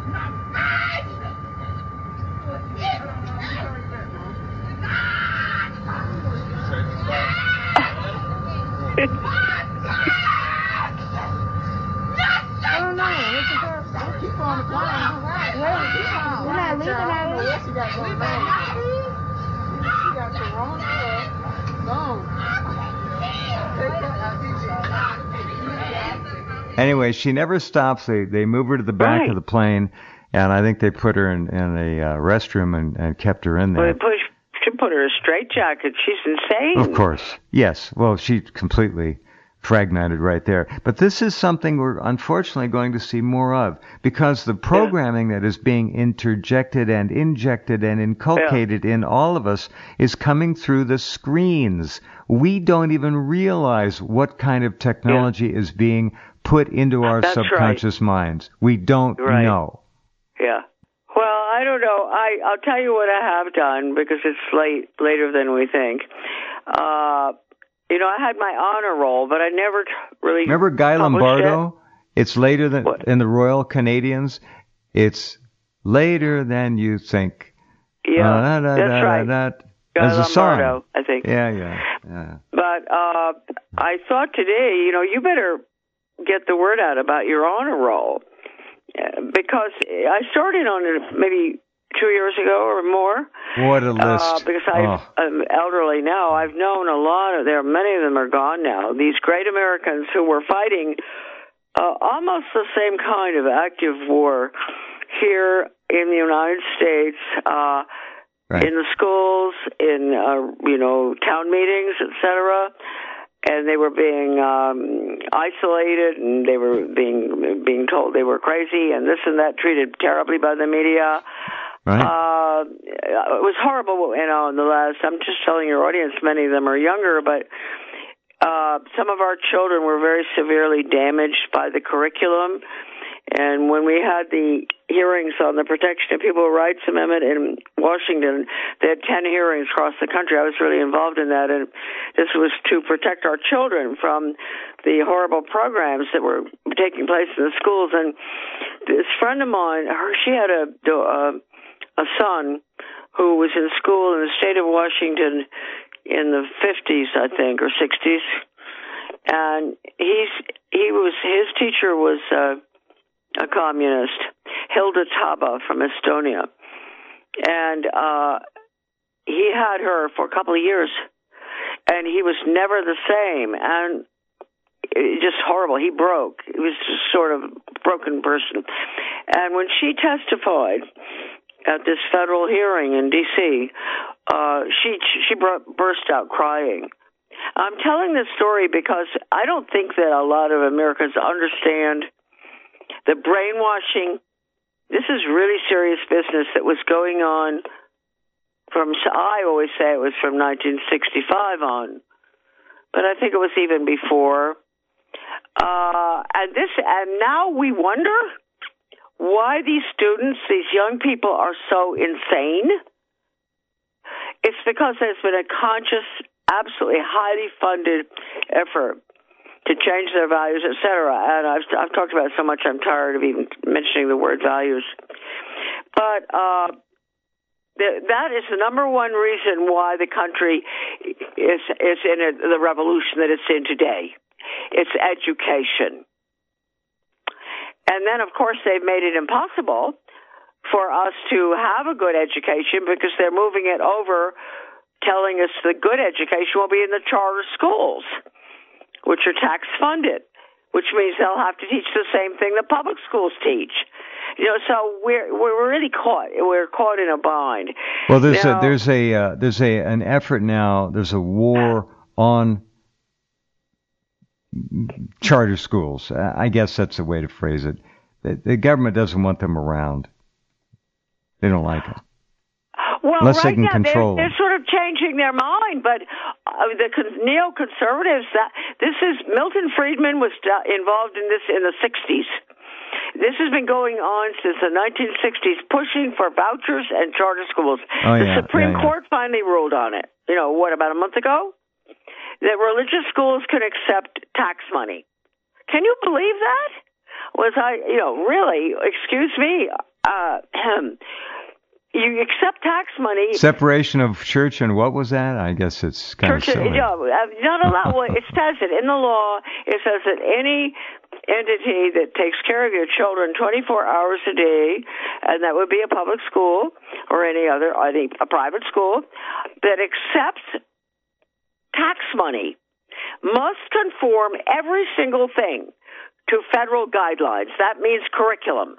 Speaker 2: Anyway, she never stops. They they move her to the back
Speaker 3: right.
Speaker 2: of the plane, and I think they put her in, in a uh, restroom and, and kept her in there.
Speaker 3: Well, they push, should put her in a straitjacket. She's insane.
Speaker 2: Of course. Yes. Well, she completely fragmented right there. But this is something we're unfortunately going to see more of, because the programming yeah. that is being interjected and injected and inculcated yeah. in all of us is coming through the screens. We don't even realize what kind of technology yeah. is being put into our
Speaker 3: That's
Speaker 2: subconscious
Speaker 3: right.
Speaker 2: minds. We don't
Speaker 3: right.
Speaker 2: know.
Speaker 3: Yeah. Well, I don't know. I, I'll tell you what I have done, because it's late, later than we think. Uh, you know, I had my honor roll, but I never t- really
Speaker 2: Remember Guy Lombardo?
Speaker 3: It.
Speaker 2: It's later than
Speaker 3: what?
Speaker 2: in the Royal Canadians. It's later than you think.
Speaker 3: Yeah,
Speaker 2: uh, da, da,
Speaker 3: that's
Speaker 2: da,
Speaker 3: right.
Speaker 2: Da, da.
Speaker 3: Guy
Speaker 2: As a
Speaker 3: Lombardo,
Speaker 2: song.
Speaker 3: I think.
Speaker 2: Yeah, yeah, yeah.
Speaker 3: But uh, I thought today, you know, you better get the word out about your honor roll, because I started on it maybe two years ago or more.
Speaker 2: What a list!
Speaker 3: Uh, because I,
Speaker 2: oh.
Speaker 3: I'm elderly now. I've known a lot of there. Many of them are gone now. These great Americans who were fighting uh, almost the same kind of active war here in the United States, uh,
Speaker 2: right.
Speaker 3: in the schools, in uh, you know town meetings, et cetera. And they were being um, isolated, and they were being being told they were crazy, and this and that, treated terribly by the media.
Speaker 2: Right.
Speaker 3: Uh, it was horrible, you know, in the last, I'm just telling your audience, many of them are younger, but uh, some of our children were very severely damaged by the curriculum. And when we had the hearings on the Protection of People's Rights Amendment in Washington, they had ten hearings across the country. I was really involved in that, and this was to protect our children from the horrible programs that were taking place in the schools. And this friend of mine, her, she had a, a, a a son who was in school in the state of Washington in the fifties, I think, or sixties, and he's he was his teacher was uh, a communist, Hilda Taba from Estonia, and uh, he had her for a couple of years, and he was never the same, and it, just horrible. He broke. He was just sort of a broken person, and when she testified at this federal hearing in D C, uh, she she burst out crying. I'm telling this story because I don't think that a lot of Americans understand the brainwashing. This is really serious business that was going on from, I always say it was from nineteen sixty-five on, but I think it was even before. Uh, and this, and now we wonder why these students, these young people, are so insane. It's because there's been a conscious, absolutely highly funded effort to change their values, et cetera. And I've, I've talked about it so much I'm tired of even mentioning the word values. But uh, th- that is the number one reason why the country is, is in a, the revolution that it's in today. It's education. And then, of course, they've made it impossible for us to have a good education because they're moving it over, telling us the good education will be in the charter schools, which are tax-funded, which means they'll have to teach the same thing the public schools teach. You know, so we're we're really caught. We're caught in a bind.
Speaker 2: Well, there's
Speaker 3: now,
Speaker 2: a, there's a uh, there's a an effort now. There's a war on charter schools. I guess that's the way to phrase it. The, the government doesn't want them around. They don't like them.
Speaker 3: Well,
Speaker 2: Unless
Speaker 3: right
Speaker 2: they can
Speaker 3: now
Speaker 2: control
Speaker 3: they're, they're sort of changing their mind, but uh, the con- neoconservatives. That this is Milton Friedman was uh, involved in this in the sixties. This has been going on since the nineteen sixties, pushing for vouchers and charter schools.
Speaker 2: Oh,
Speaker 3: the
Speaker 2: yeah,
Speaker 3: Supreme
Speaker 2: yeah, yeah.
Speaker 3: Court finally ruled on it. You know what? About a month ago. That religious schools can accept tax money. Can you believe that? Was I, you know, really, excuse me, uh, you accept tax money.
Speaker 2: Separation of church and what was that? I guess it's kind
Speaker 3: church,
Speaker 2: of silly.
Speaker 3: Yeah, not allowed. Well, it says it in the law. It says that any entity that takes care of your children twenty-four hours a day, and that would be a public school or any other, any, a private school, that accepts tax money must conform every single thing to federal guidelines. That means curriculum.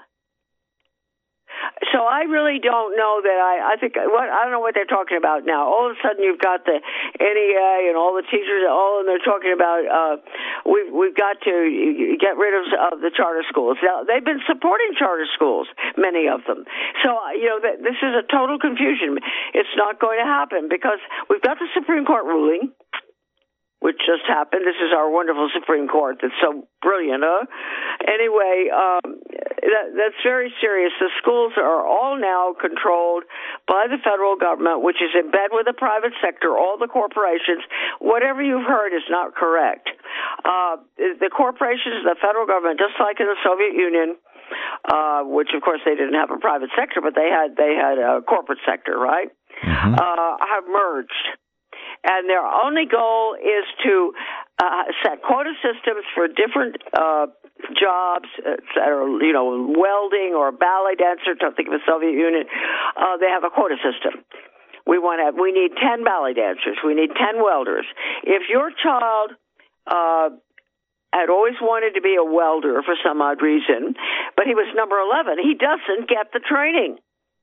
Speaker 3: So I really don't know that I, I think, what, I don't know what they're talking about now. All of a sudden you've got the N E A and all the teachers, all, and they're talking about, uh, we've, we've got to get rid of uh, the charter schools. Now, they've been supporting charter schools, many of them. So, you know, th- this is a total confusion. It's not going to happen because we've got the Supreme Court ruling, which just happened. This is our wonderful Supreme Court that's so brilliant, huh? Anyway, um, that, that's very serious. The schools are all now controlled by the federal government, which is in bed with the private sector, all the corporations. Whatever you've heard is not correct. Uh, the corporations, the federal government, just like in the Soviet Union, uh, which, of course, they didn't have a private sector, but they had, they had a corporate sector, right? Mm-hmm. Uh, have merged. And their only goal is to uh, set quota systems for different uh, jobs, that are, you know, welding or ballet dancer. Don't think of the Soviet Union. Uh, they have a quota system. We want to. We need ten ballet dancers. We need ten welders. If your child uh, had always wanted to be a welder for some odd reason, but he was number eleven, he doesn't get the training.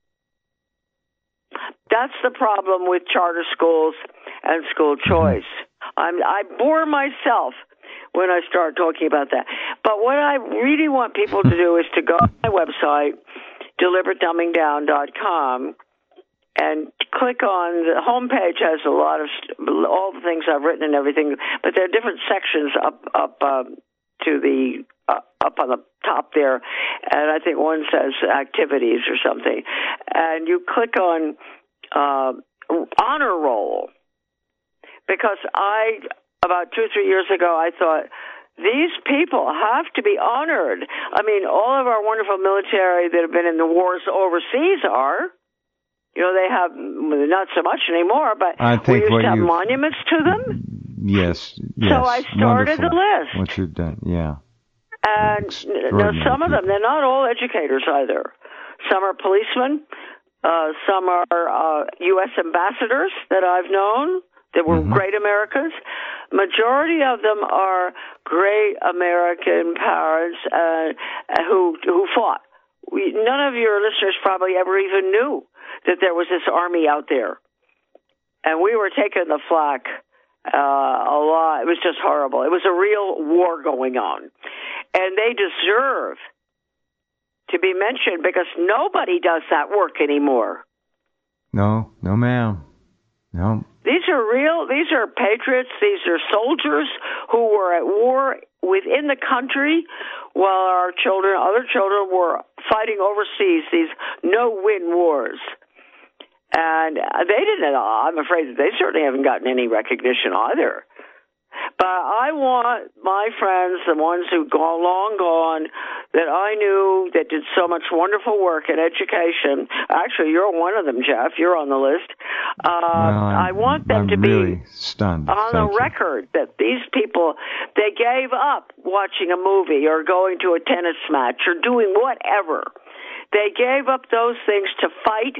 Speaker 3: That's the problem with charter schools and school choice. I'm, I bore myself when I start talking about that. But what I really want people to do is to go to my website, deliberate dumbing down dot com, and click on the homepage. Has a lot of all the things I've written and everything, but there are different sections up up uh, to the uh, up on the top there, and I think one says activities or something, and you click on uh, honor roll, because I about two or three years ago I thought, these people have to be honored. I mean, all of our wonderful military that have been in the wars overseas are, You know, they have, not so much anymore, but
Speaker 2: I think
Speaker 3: we used to have
Speaker 2: you've-
Speaker 3: monuments to them.
Speaker 2: Yes, yes.
Speaker 3: So I started
Speaker 2: wonderful.
Speaker 3: the list.
Speaker 2: What you've done, yeah.
Speaker 3: And now some of them, they're not all educators either. Some are policemen. Uh, some are uh, U S ambassadors that I've known that were
Speaker 2: Mm-hmm.
Speaker 3: great Americans. Majority of them are great American parents uh, who who fought. We, none of your listeners probably ever even knew that there was this army out there. And we were taking the flak uh, a lot. It was just horrible. It was a real war going on. And they deserve to be mentioned because nobody does that work anymore.
Speaker 2: No, no, ma'am. No.
Speaker 3: These are real, these are patriots, these are soldiers who were at war within the country while our children, other children were fighting overseas, these no-win wars. And they didn't, I'm afraid that they certainly haven't gotten any recognition either. But I want my friends, the ones who've gone long gone, that I knew that did so much wonderful work in education. Actually, you're one of them, Jeff. You're on the list. Uh,
Speaker 2: well,
Speaker 3: I want them
Speaker 2: I'm
Speaker 3: to
Speaker 2: really
Speaker 3: be
Speaker 2: stunned.
Speaker 3: on
Speaker 2: Thank
Speaker 3: the
Speaker 2: you.
Speaker 3: record that these people, they gave up watching a movie or going to a tennis match or doing whatever. They gave up those things to fight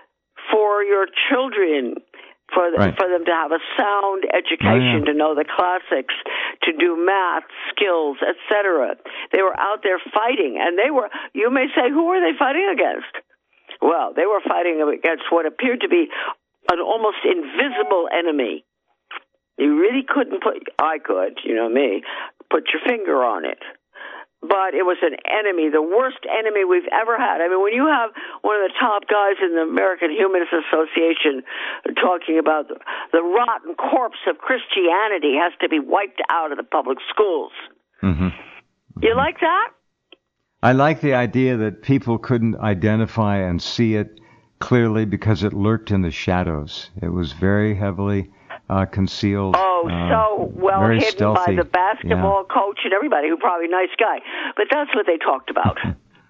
Speaker 3: for your children, for the,
Speaker 2: Right.
Speaker 3: for them to have a sound education,
Speaker 2: Oh, yeah.
Speaker 3: to know the classics, to do math skills, et cetera. They were out there fighting, and they were, you may say, who were they fighting against? Well, they were fighting against what appeared to be an almost invisible enemy. You really couldn't put, I could, you know me, put your finger on it. But it was an enemy, the worst enemy we've ever had. I mean, when you have one of the top guys in the American Humanist Association talking about the, the rotten corpse of Christianity has to be wiped out of the public schools.
Speaker 2: Mm-hmm.
Speaker 3: You like that?
Speaker 2: I like the idea that people couldn't identify and see it clearly because it lurked in the shadows. It was very heavily uh, concealed.
Speaker 3: Oh,
Speaker 2: uh,
Speaker 3: so well
Speaker 2: very
Speaker 3: hidden
Speaker 2: stealthy.
Speaker 3: by the basketball
Speaker 2: Yeah.
Speaker 3: coach and everybody, who probably a nice guy. But that's what they talked about.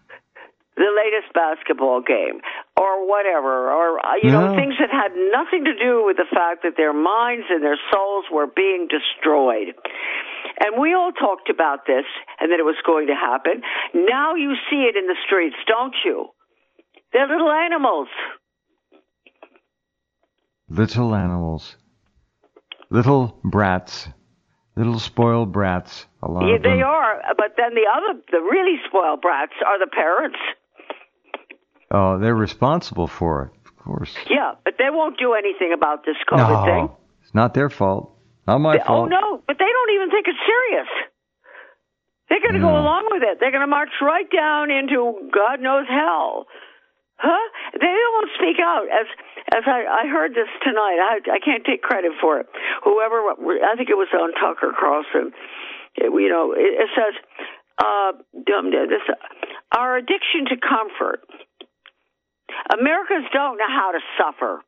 Speaker 3: The latest basketball game or whatever, or, uh, you know,
Speaker 2: Yeah.
Speaker 3: things that had nothing to do with the fact that their minds and their souls were being destroyed. And we all talked about this and that it was going to happen. Now you see it in the streets, don't you? They're little animals.
Speaker 2: Little animals. Little brats. Little spoiled brats. A lot
Speaker 3: Yeah,
Speaker 2: of them.
Speaker 3: they are, but then the other, the really spoiled brats are the parents.
Speaker 2: Oh, they're responsible for it, of course.
Speaker 3: Yeah, but they won't do anything about this COVID thing.
Speaker 2: No, it's not their fault. Not my
Speaker 3: They-
Speaker 2: fault.
Speaker 3: Oh, no, but they don't even think it's serious. They're going to go
Speaker 2: No.
Speaker 3: along with it. They're going to march right down into God knows hell. Huh? They won't speak out. As as I, I heard this tonight, I I can't take credit for it. Whoever, I think it was on Tucker Carlson. It, you know, it, it says, uh, um, this, our addiction to comfort. Americans don't know how to suffer.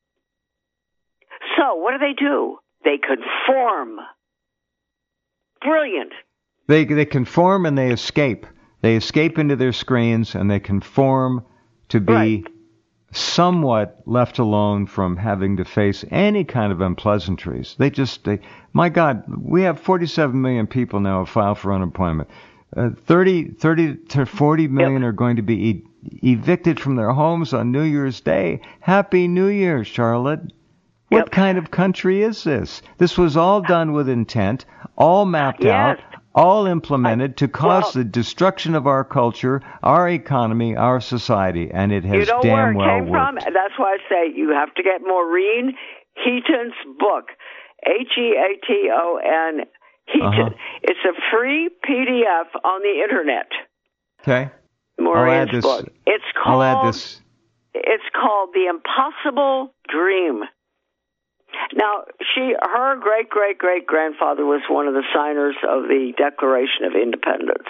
Speaker 3: So what do they do? They conform. Brilliant.
Speaker 2: They they conform and they escape. They escape into their screens and they conform to be
Speaker 3: Right.
Speaker 2: somewhat left alone from having to face any kind of unpleasantries. They just, they, my God, we have forty-seven million people now who file for unemployment. Uh, thirty, thirty to forty million
Speaker 3: Yep.
Speaker 2: are going to be e- evicted from their homes on New Year's Day. Happy New Year, Charlotte. What
Speaker 3: Yep.
Speaker 2: kind of country is this? This was all done with intent, all mapped
Speaker 3: Yes.
Speaker 2: out, all implemented to cause
Speaker 3: well-
Speaker 2: the destruction of our culture, our economy, our society, and it has
Speaker 3: You know
Speaker 2: damn
Speaker 3: where it
Speaker 2: well
Speaker 3: came
Speaker 2: worked.
Speaker 3: from? That's why I say you have to get Maureen Heaton's book, H E A T O N, Heaton.
Speaker 2: Uh-huh.
Speaker 3: It's a free P D F on the internet.
Speaker 2: Okay,
Speaker 3: Maureen's
Speaker 2: add this-
Speaker 3: book. It's
Speaker 2: I'll
Speaker 3: called.
Speaker 2: add this.
Speaker 3: It's called The Impossible Dream. Now, she, her great great great grandfather was one of the signers of the Declaration of Independence,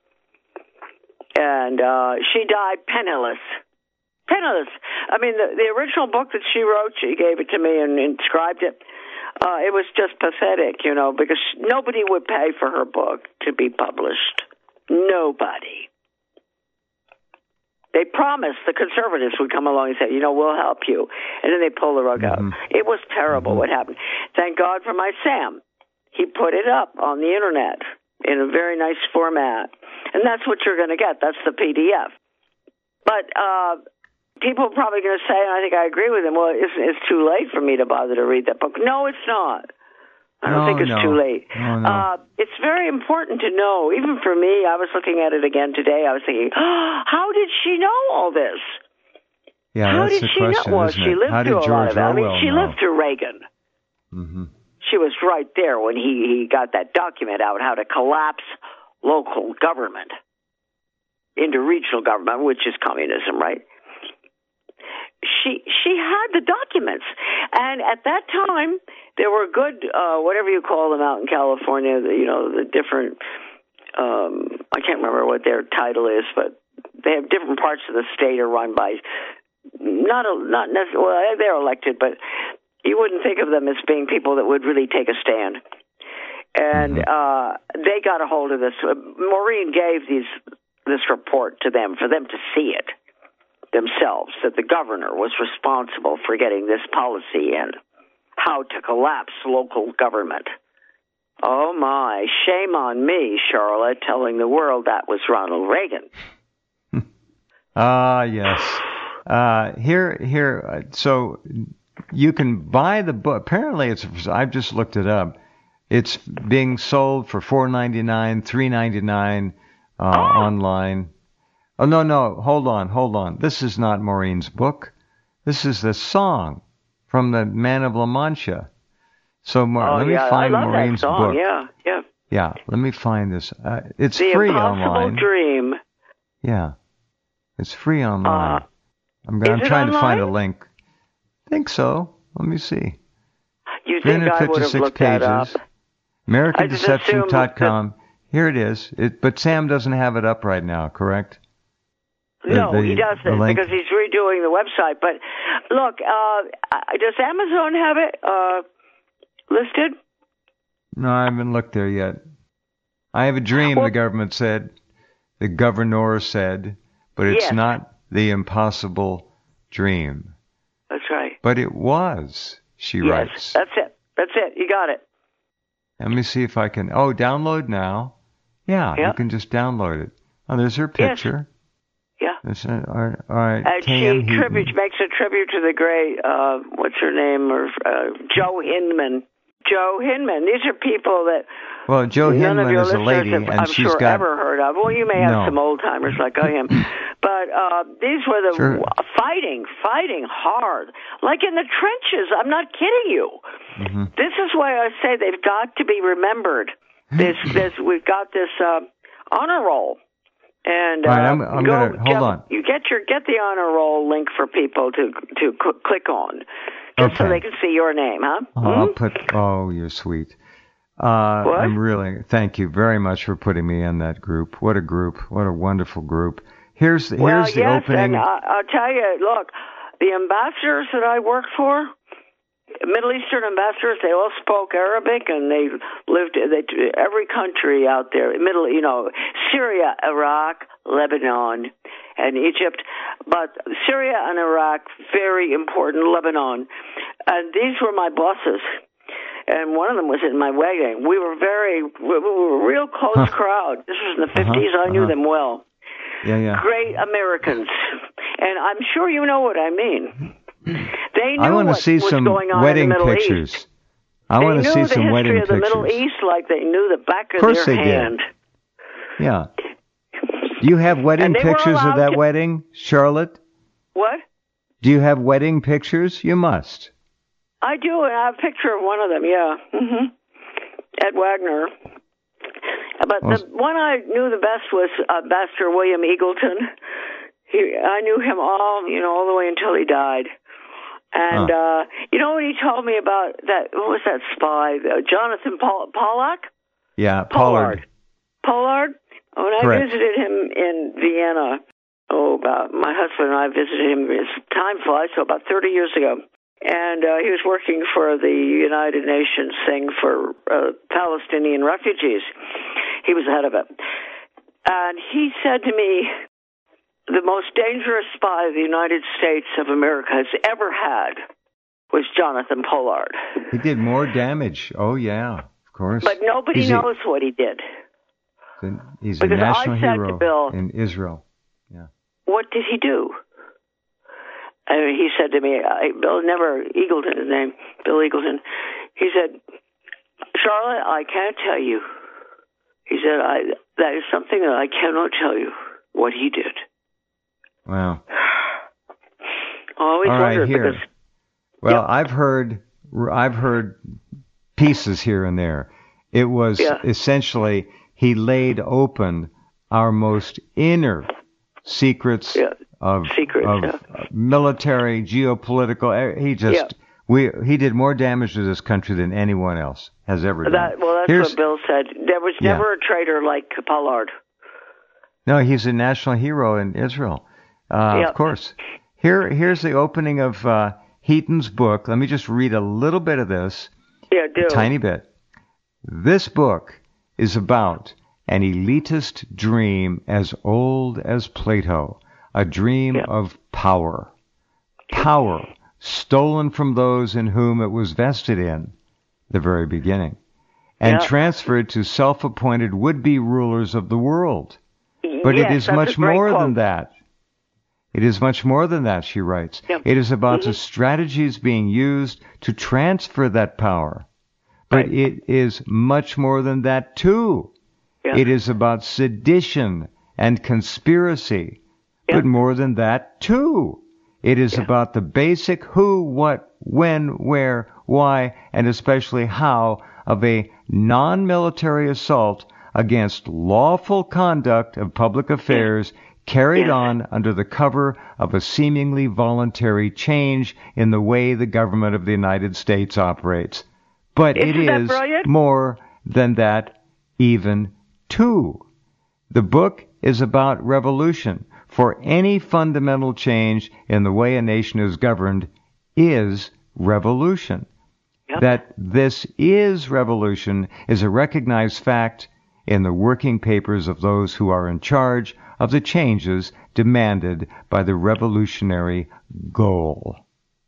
Speaker 3: and uh, she died penniless. Penniless. I mean, the, the original book that she wrote, she gave it to me and inscribed it. Uh, it was just pathetic, you know, because nobody would pay for her book to be published. Nobody. They promised the conservatives would come along and say, you know, we'll help you. And then they pull the rug
Speaker 2: mm-hmm.
Speaker 3: out. It was terrible
Speaker 2: mm-hmm.
Speaker 3: what happened. Thank God for my Sam. He put it up on the Internet in a very nice format. And that's what you're going to get. That's the P D F. But uh, people are probably going to say, and I think I agree with them, well, it's, it's too late for me to bother to read that book. No, it's not. I don't
Speaker 2: no,
Speaker 3: think it's
Speaker 2: no.
Speaker 3: too late.
Speaker 2: No, no.
Speaker 3: Uh, it's very important to know. Even for me, I was looking at it again today. I was thinking, oh, how did she know all this?
Speaker 2: Yeah,
Speaker 3: how
Speaker 2: that's
Speaker 3: did
Speaker 2: the
Speaker 3: she
Speaker 2: question,
Speaker 3: know? Well,
Speaker 2: isn't
Speaker 3: she
Speaker 2: it?
Speaker 3: lived
Speaker 2: How did
Speaker 3: through a lot
Speaker 2: George
Speaker 3: of it. I mean,
Speaker 2: Orwell
Speaker 3: she
Speaker 2: know?
Speaker 3: lived through Reagan.
Speaker 2: Mm-hmm.
Speaker 3: She was right there when he, he got that document out, how to collapse local government into regional government, which is communism, right? She she had the documents, and at that time there were good uh, whatever you call them out in California. The, you know, the different um, I can't remember what their title is, but they have different parts of the state are run by not a, not necessarily well, they're elected, but you wouldn't think of them as being people that would really take a stand. And uh, they got a hold of this. Maureen gave these this report to them for them to see it themselves, that the governor was responsible for getting this policy in, how to collapse local government. Oh, my. Shame on me, Charlotte, telling the world that was Ronald Reagan.
Speaker 2: Ah, uh, yes. Uh, here, here. So you can buy the book. Apparently, it's. I've just looked it up. It's being sold for four ninety-nine, three ninety-nine uh, oh. online. Oh, no, no, hold on, hold on. This is not Maureen's book. This is the song from the Man of La Mancha. So Ma-
Speaker 3: oh,
Speaker 2: let me
Speaker 3: yeah,
Speaker 2: find
Speaker 3: I love
Speaker 2: Maureen's
Speaker 3: that song.
Speaker 2: book.
Speaker 3: Yeah, yeah.
Speaker 2: Yeah, let me find this. Uh, it's
Speaker 3: the
Speaker 2: free
Speaker 3: Impossible
Speaker 2: online.
Speaker 3: Dream.
Speaker 2: Yeah, it's free online.
Speaker 3: Uh,
Speaker 2: I'm, I'm
Speaker 3: is
Speaker 2: trying
Speaker 3: it
Speaker 2: to find a
Speaker 3: online?
Speaker 2: link. I think so. Let me see.
Speaker 3: You think I would have looked
Speaker 2: pages.
Speaker 3: that up?
Speaker 2: American Deception dot com. Here it is. It, but Sam doesn't have it up right now, correct?
Speaker 3: No,
Speaker 2: the, the,
Speaker 3: he doesn't because he's redoing the website. But look, uh, does Amazon have it uh, listed?
Speaker 2: No, I haven't looked there yet. I have a dream, well, the government said. The governor said, but it's
Speaker 3: yes.
Speaker 2: not the impossible dream.
Speaker 3: That's right.
Speaker 2: But it was, she
Speaker 3: yes,
Speaker 2: writes.
Speaker 3: That's it. That's it. You got it.
Speaker 2: Let me see if I can. Oh, download now. Yeah, yep. You can just download it. Oh, there's her picture.
Speaker 3: Yes. Yeah.
Speaker 2: That's, uh, all right. All right.
Speaker 3: And she tribute, makes a tribute to the great, uh, what's her name, or uh, Joe Hinman. Joe Hinman. These are people that
Speaker 2: well, Joe
Speaker 3: none
Speaker 2: Hinman
Speaker 3: of your
Speaker 2: is a lady,
Speaker 3: have,
Speaker 2: and
Speaker 3: I'm
Speaker 2: she's
Speaker 3: sure
Speaker 2: got
Speaker 3: ever heard of. Well, you may have
Speaker 2: no.
Speaker 3: some old timers like I am, but uh, these were the
Speaker 2: sure.
Speaker 3: fighting, fighting hard, like in the trenches. I'm not kidding you.
Speaker 2: Mm-hmm.
Speaker 3: This is why I say they've got to be remembered. This, this, we've got this uh, honor roll. And uh,
Speaker 2: right, I'm, I'm
Speaker 3: go,
Speaker 2: gonna, hold
Speaker 3: get,
Speaker 2: on.
Speaker 3: You get your get the honor roll link for people to to cl- click on, just
Speaker 2: okay.
Speaker 3: so they can see your name, huh?
Speaker 2: Oh,
Speaker 3: hmm?
Speaker 2: I'll put. Oh, you're sweet. Uh,
Speaker 3: what?
Speaker 2: I'm really. Thank you very much for putting me in that group. What a group! What a wonderful group. Here's the,
Speaker 3: well,
Speaker 2: here's the
Speaker 3: yes,
Speaker 2: opening.
Speaker 3: and I, I'll tell you. Look, the ambassadors that I worked for. Middle Eastern ambassadors, they all spoke Arabic, and they lived they, every country out there, middle, you know, Syria, Iraq, Lebanon, and Egypt. But Syria and Iraq, very important, Lebanon. And these were my bosses. And one of them was in my wedding. We were very, we were a real close huh. crowd. This was in the fifties. Uh-huh, I knew uh-huh. them well.
Speaker 2: Yeah, yeah.
Speaker 3: Great Americans. And I'm sure you know what I mean. They knew
Speaker 2: I want to
Speaker 3: what
Speaker 2: see
Speaker 3: was
Speaker 2: some
Speaker 3: going on
Speaker 2: wedding
Speaker 3: in the Middle
Speaker 2: pictures.
Speaker 3: East.
Speaker 2: I
Speaker 3: they
Speaker 2: want to see some wedding pictures. They knew the history of the Middle East like they knew the back of, of course
Speaker 3: their
Speaker 2: they
Speaker 3: hand.
Speaker 2: Did. Yeah. Do you have wedding pictures of that
Speaker 3: to...
Speaker 2: wedding, Charlotte?
Speaker 3: What?
Speaker 2: Do you have wedding pictures? You must.
Speaker 3: I do, and I have a picture of one of them, yeah. Mm-hmm. Ed Wagner. But well, the one I knew the best was uh, Ambassador William Eagleton. He, I knew him all, you know, all the way until he died. And, huh. uh, you know what he told me about that, what was that spy, uh, Jonathan Poll- Pollack?
Speaker 2: Yeah, Pollard.
Speaker 3: Pollard? When I
Speaker 2: Correct.
Speaker 3: visited him in Vienna, oh, about, my husband and I visited him, his time flies, so about thirty years ago. And uh, he was working for the United Nations thing for uh, Palestinian refugees. He was the head of it. And he said to me, the most dangerous spy the United States of America has ever had was Jonathan Pollard.
Speaker 2: He did more damage. Oh, yeah, of course.
Speaker 3: But nobody
Speaker 2: he's
Speaker 3: knows
Speaker 2: a,
Speaker 3: what he did.
Speaker 2: He's
Speaker 3: because
Speaker 2: a national
Speaker 3: I said
Speaker 2: hero
Speaker 3: to Bill,
Speaker 2: in Israel. Yeah.
Speaker 3: What did he do? And he said to me, I, Bill never, Eagleton, his name, Bill Eagleton, he said, Charlotte, I can't tell you. He said, I that is something that I cannot tell you what he did.
Speaker 2: Wow.
Speaker 3: I always
Speaker 2: All right,
Speaker 3: wondered
Speaker 2: here.
Speaker 3: because...
Speaker 2: Well,
Speaker 3: Yep.
Speaker 2: I've heard I've heard pieces here and there. It was
Speaker 3: Yeah.
Speaker 2: essentially he laid open our most inner secrets
Speaker 3: Yeah.
Speaker 2: of,
Speaker 3: Secrets,
Speaker 2: of
Speaker 3: yeah.
Speaker 2: military, geopolitical. He just
Speaker 3: Yeah.
Speaker 2: we he did more damage to this country than anyone else has ever done.
Speaker 3: That, well, that's
Speaker 2: Here's,
Speaker 3: what Bill said. There was
Speaker 2: Yeah.
Speaker 3: never a traitor like Pollard.
Speaker 2: No, he's a national hero in Israel. Uh,
Speaker 3: Yep.
Speaker 2: Of course. Here, here's the opening of uh, Heaton's book. Let me just read a little bit of this,
Speaker 3: Yeah, do.
Speaker 2: a tiny bit. This book is about an elitist dream as old as Plato, a dream
Speaker 3: Yep.
Speaker 2: of power. Power stolen from those in whom it was vested in the very beginning, and
Speaker 3: Yep.
Speaker 2: transferred to self-appointed would-be rulers of the world. But
Speaker 3: yes,
Speaker 2: it is
Speaker 3: that's
Speaker 2: much
Speaker 3: a great
Speaker 2: more
Speaker 3: quote.
Speaker 2: than that. It is much more than that, she writes.
Speaker 3: Yep.
Speaker 2: It is about
Speaker 3: Mhm.
Speaker 2: the strategies being used to transfer that power. But
Speaker 3: Right.
Speaker 2: it is much more than that, too.
Speaker 3: Yeah.
Speaker 2: It is about sedition and conspiracy.
Speaker 3: Yeah.
Speaker 2: But more than that, too. It is
Speaker 3: Yeah.
Speaker 2: about the basic who, what, when, where, why, and especially how of a non-military assault against lawful conduct of public affairs carried
Speaker 3: Yeah.
Speaker 2: on under the cover of a seemingly voluntary change in the way the government of the United States operates. But it
Speaker 3: Isn't that
Speaker 2: is
Speaker 3: brilliant?
Speaker 2: more than that even too. The book is about revolution, for any fundamental change in the way a nation is governed is revolution.
Speaker 3: Yep.
Speaker 2: That this is revolution is a recognized fact in the working papers of those who are in charge of the changes demanded by the revolutionary goal.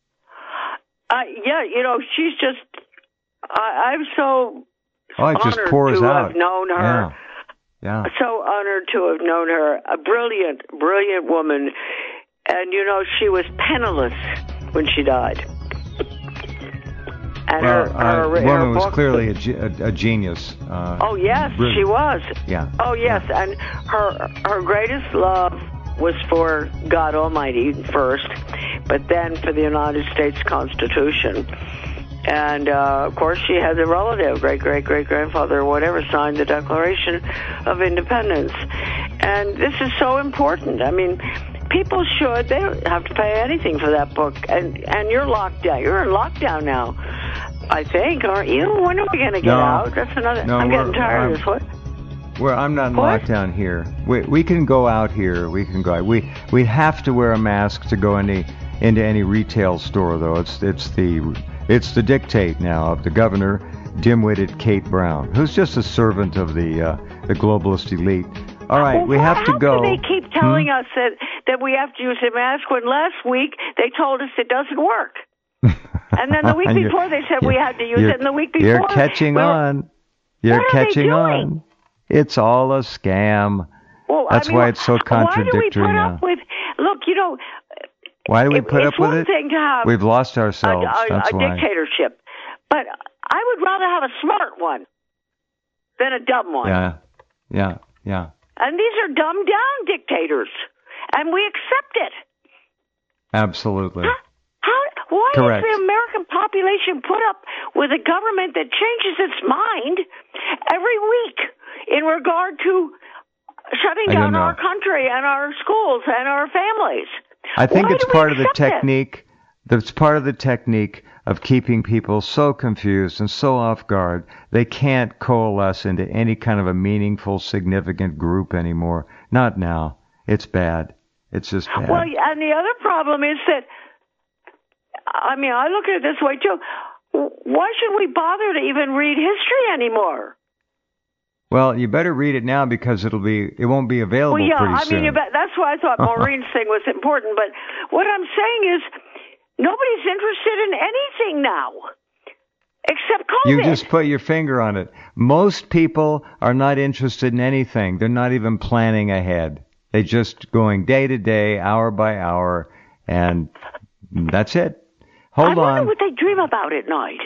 Speaker 3: Uh, yeah, you know, she's just, I, I'm so
Speaker 2: Oh, it just
Speaker 3: honored
Speaker 2: pours
Speaker 3: to
Speaker 2: out.
Speaker 3: have known her.
Speaker 2: Yeah. Yeah.
Speaker 3: So honored to have known her. A brilliant, brilliant woman. And, you know, she was penniless when she died. And
Speaker 2: Well,
Speaker 3: her,
Speaker 2: uh,
Speaker 3: her,
Speaker 2: the
Speaker 3: her
Speaker 2: woman was
Speaker 3: book-
Speaker 2: clearly a, ge- a, a genius. Uh,
Speaker 3: Oh, yes,
Speaker 2: brilliant.
Speaker 3: she was.
Speaker 2: Yeah.
Speaker 3: Oh, yes. And her her greatest love was for God Almighty first, but then for the United States Constitution. And, uh, of course, she has a relative, great-great-great-grandfather or whatever, signed the Declaration of Independence. And this is so important. I mean, people should, they don't have to pay anything for that book. And and you're locked down. You're in lockdown now, I think, aren't you? When are we going to get
Speaker 2: No.
Speaker 3: out? That's another,
Speaker 2: No,
Speaker 3: I'm getting
Speaker 2: we're-
Speaker 3: tired
Speaker 2: I'm-
Speaker 3: of this. What?
Speaker 2: Well, I'm not in
Speaker 3: What?
Speaker 2: lockdown here. We we can go out here. We can go out. We we have to wear a mask to go any into any retail store, though. It's it's the it's the dictate now of the governor, dim-witted Kate Brown, who's just a servant of the uh, the globalist elite. All right,
Speaker 3: Well,
Speaker 2: we
Speaker 3: why-
Speaker 2: have to
Speaker 3: how
Speaker 2: go.
Speaker 3: do they keep telling
Speaker 2: Hmm?
Speaker 3: us that, that we have to use a mask when last week they told us it doesn't work? And then the week
Speaker 2: You're-
Speaker 3: before they said we had to use
Speaker 2: you're-
Speaker 3: it, and the week before...
Speaker 2: You're catching
Speaker 3: we were-
Speaker 2: on. You're
Speaker 3: What are they
Speaker 2: catching
Speaker 3: doing?
Speaker 2: on. It's all a scam.
Speaker 3: Well,
Speaker 2: That's
Speaker 3: I mean,
Speaker 2: why it's so
Speaker 3: Why
Speaker 2: contradictory
Speaker 3: do we put
Speaker 2: now.
Speaker 3: up with... Look, you know...
Speaker 2: Why do we
Speaker 3: it-
Speaker 2: put
Speaker 3: it's
Speaker 2: up with
Speaker 3: one
Speaker 2: it?
Speaker 3: thing to have
Speaker 2: We've lost
Speaker 3: a,
Speaker 2: ourselves.
Speaker 3: a,
Speaker 2: That's
Speaker 3: a
Speaker 2: why.
Speaker 3: dictatorship, but I would rather have a smart one than a dumb one.
Speaker 2: Yeah, yeah, yeah.
Speaker 3: And these are dumbed down dictators, and we accept it.
Speaker 2: Absolutely.
Speaker 3: How, how, why
Speaker 2: Correct.
Speaker 3: does the American population put up with a government that changes its mind every week in regard to shutting
Speaker 2: I don't
Speaker 3: down
Speaker 2: know.
Speaker 3: our country and our schools and our families?
Speaker 2: I think
Speaker 3: Why
Speaker 2: it's
Speaker 3: do we
Speaker 2: part of the
Speaker 3: accept it?
Speaker 2: technique. That's part of the technique of keeping people so confused and so off guard they can't coalesce into any kind of a meaningful, significant group anymore. Not now. It's bad. It's just bad.
Speaker 3: Well, and the other problem is that, I mean, I look at it this way too. Why should we bother to even read history anymore?
Speaker 2: Well, you better read it now because it'll be it won't be available
Speaker 3: well, yeah,
Speaker 2: pretty
Speaker 3: I
Speaker 2: soon.
Speaker 3: mean, you bet, that's why I thought Maureen's thing was important. But what I'm saying is, nobody's interested in anything now, except COVID.
Speaker 2: You just put your finger on it. Most people are not interested in anything. They're not even planning ahead. They're just going day to day, hour by hour, and that's it. Hold
Speaker 3: I
Speaker 2: on.
Speaker 3: I wonder what they dream about at night.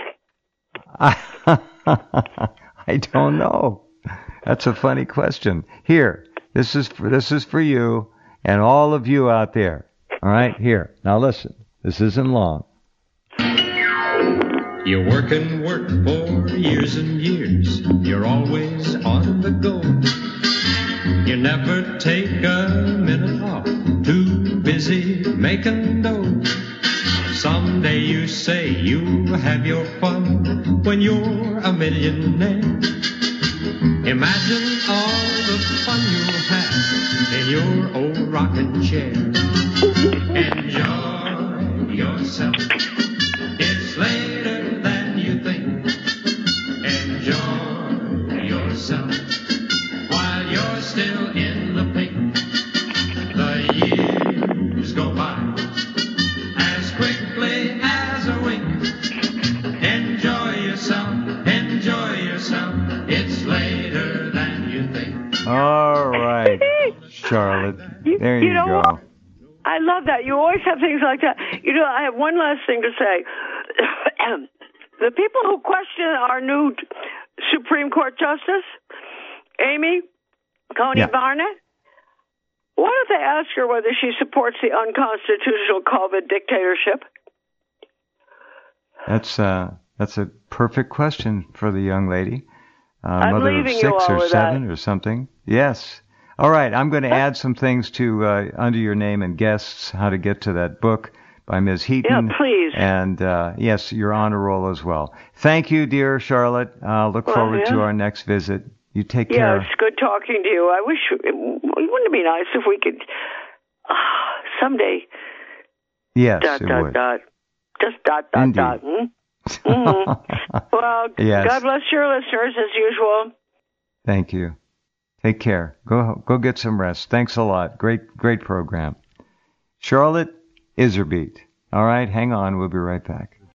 Speaker 2: I don't know. That's a funny question. Here, this is for, this is for you and all of you out there. All right, here. Now listen. This isn't long.
Speaker 4: You work and work for years and years. You're always on the go. You never take a minute off. Too busy making dough. Someday you say you have your fun when you're a millionaire. Imagine all the fun you'll have in your old rocking chair. Enjoy yourself. It's later than you think. Enjoy yourself while you're still in the pink. The years go by as quickly as a wink. Enjoy yourself, enjoy yourself. It's later than you think.
Speaker 2: All right, Charlotte. There you,
Speaker 3: you know
Speaker 2: go.
Speaker 3: What? I love that. You always have things like that. You know, I have one last thing to say. The people who question our new Supreme Court Justice, Amy Coney
Speaker 2: Yeah.
Speaker 3: Barrett, why don't they ask her whether she supports the unconstitutional COVID dictatorship?
Speaker 2: That's uh, that's a perfect question for the young lady. Uh,
Speaker 3: I'm
Speaker 2: mother of
Speaker 3: leaving you
Speaker 2: six
Speaker 3: all
Speaker 2: or
Speaker 3: with
Speaker 2: seven
Speaker 3: that.
Speaker 2: or something. Yes. All right. I'm going to add some things to uh, under your name and guests, how to get to that book by Miz Heaton.
Speaker 3: Yeah, please.
Speaker 2: And uh, yes, your honor roll as well. Thank you, dear Charlotte. I uh, look
Speaker 3: Well,
Speaker 2: forward
Speaker 3: yeah.
Speaker 2: to our next visit. You take
Speaker 3: Yeah,
Speaker 2: care.
Speaker 3: it's good talking to you. I wish, wouldn't it be nice if we could uh, someday
Speaker 2: Yes,
Speaker 3: dot,
Speaker 2: it
Speaker 3: dot,
Speaker 2: would.
Speaker 3: dot. Just dot, dot,
Speaker 2: Indeed.
Speaker 3: dot. Hmm? Mm-hmm. Well,
Speaker 2: Yes.
Speaker 3: God bless your listeners as usual.
Speaker 2: Thank you. Take care. Go go get some rest. Thanks a lot. Great great program. Charlotte Iserbyt. All right, hang on. We'll be right back.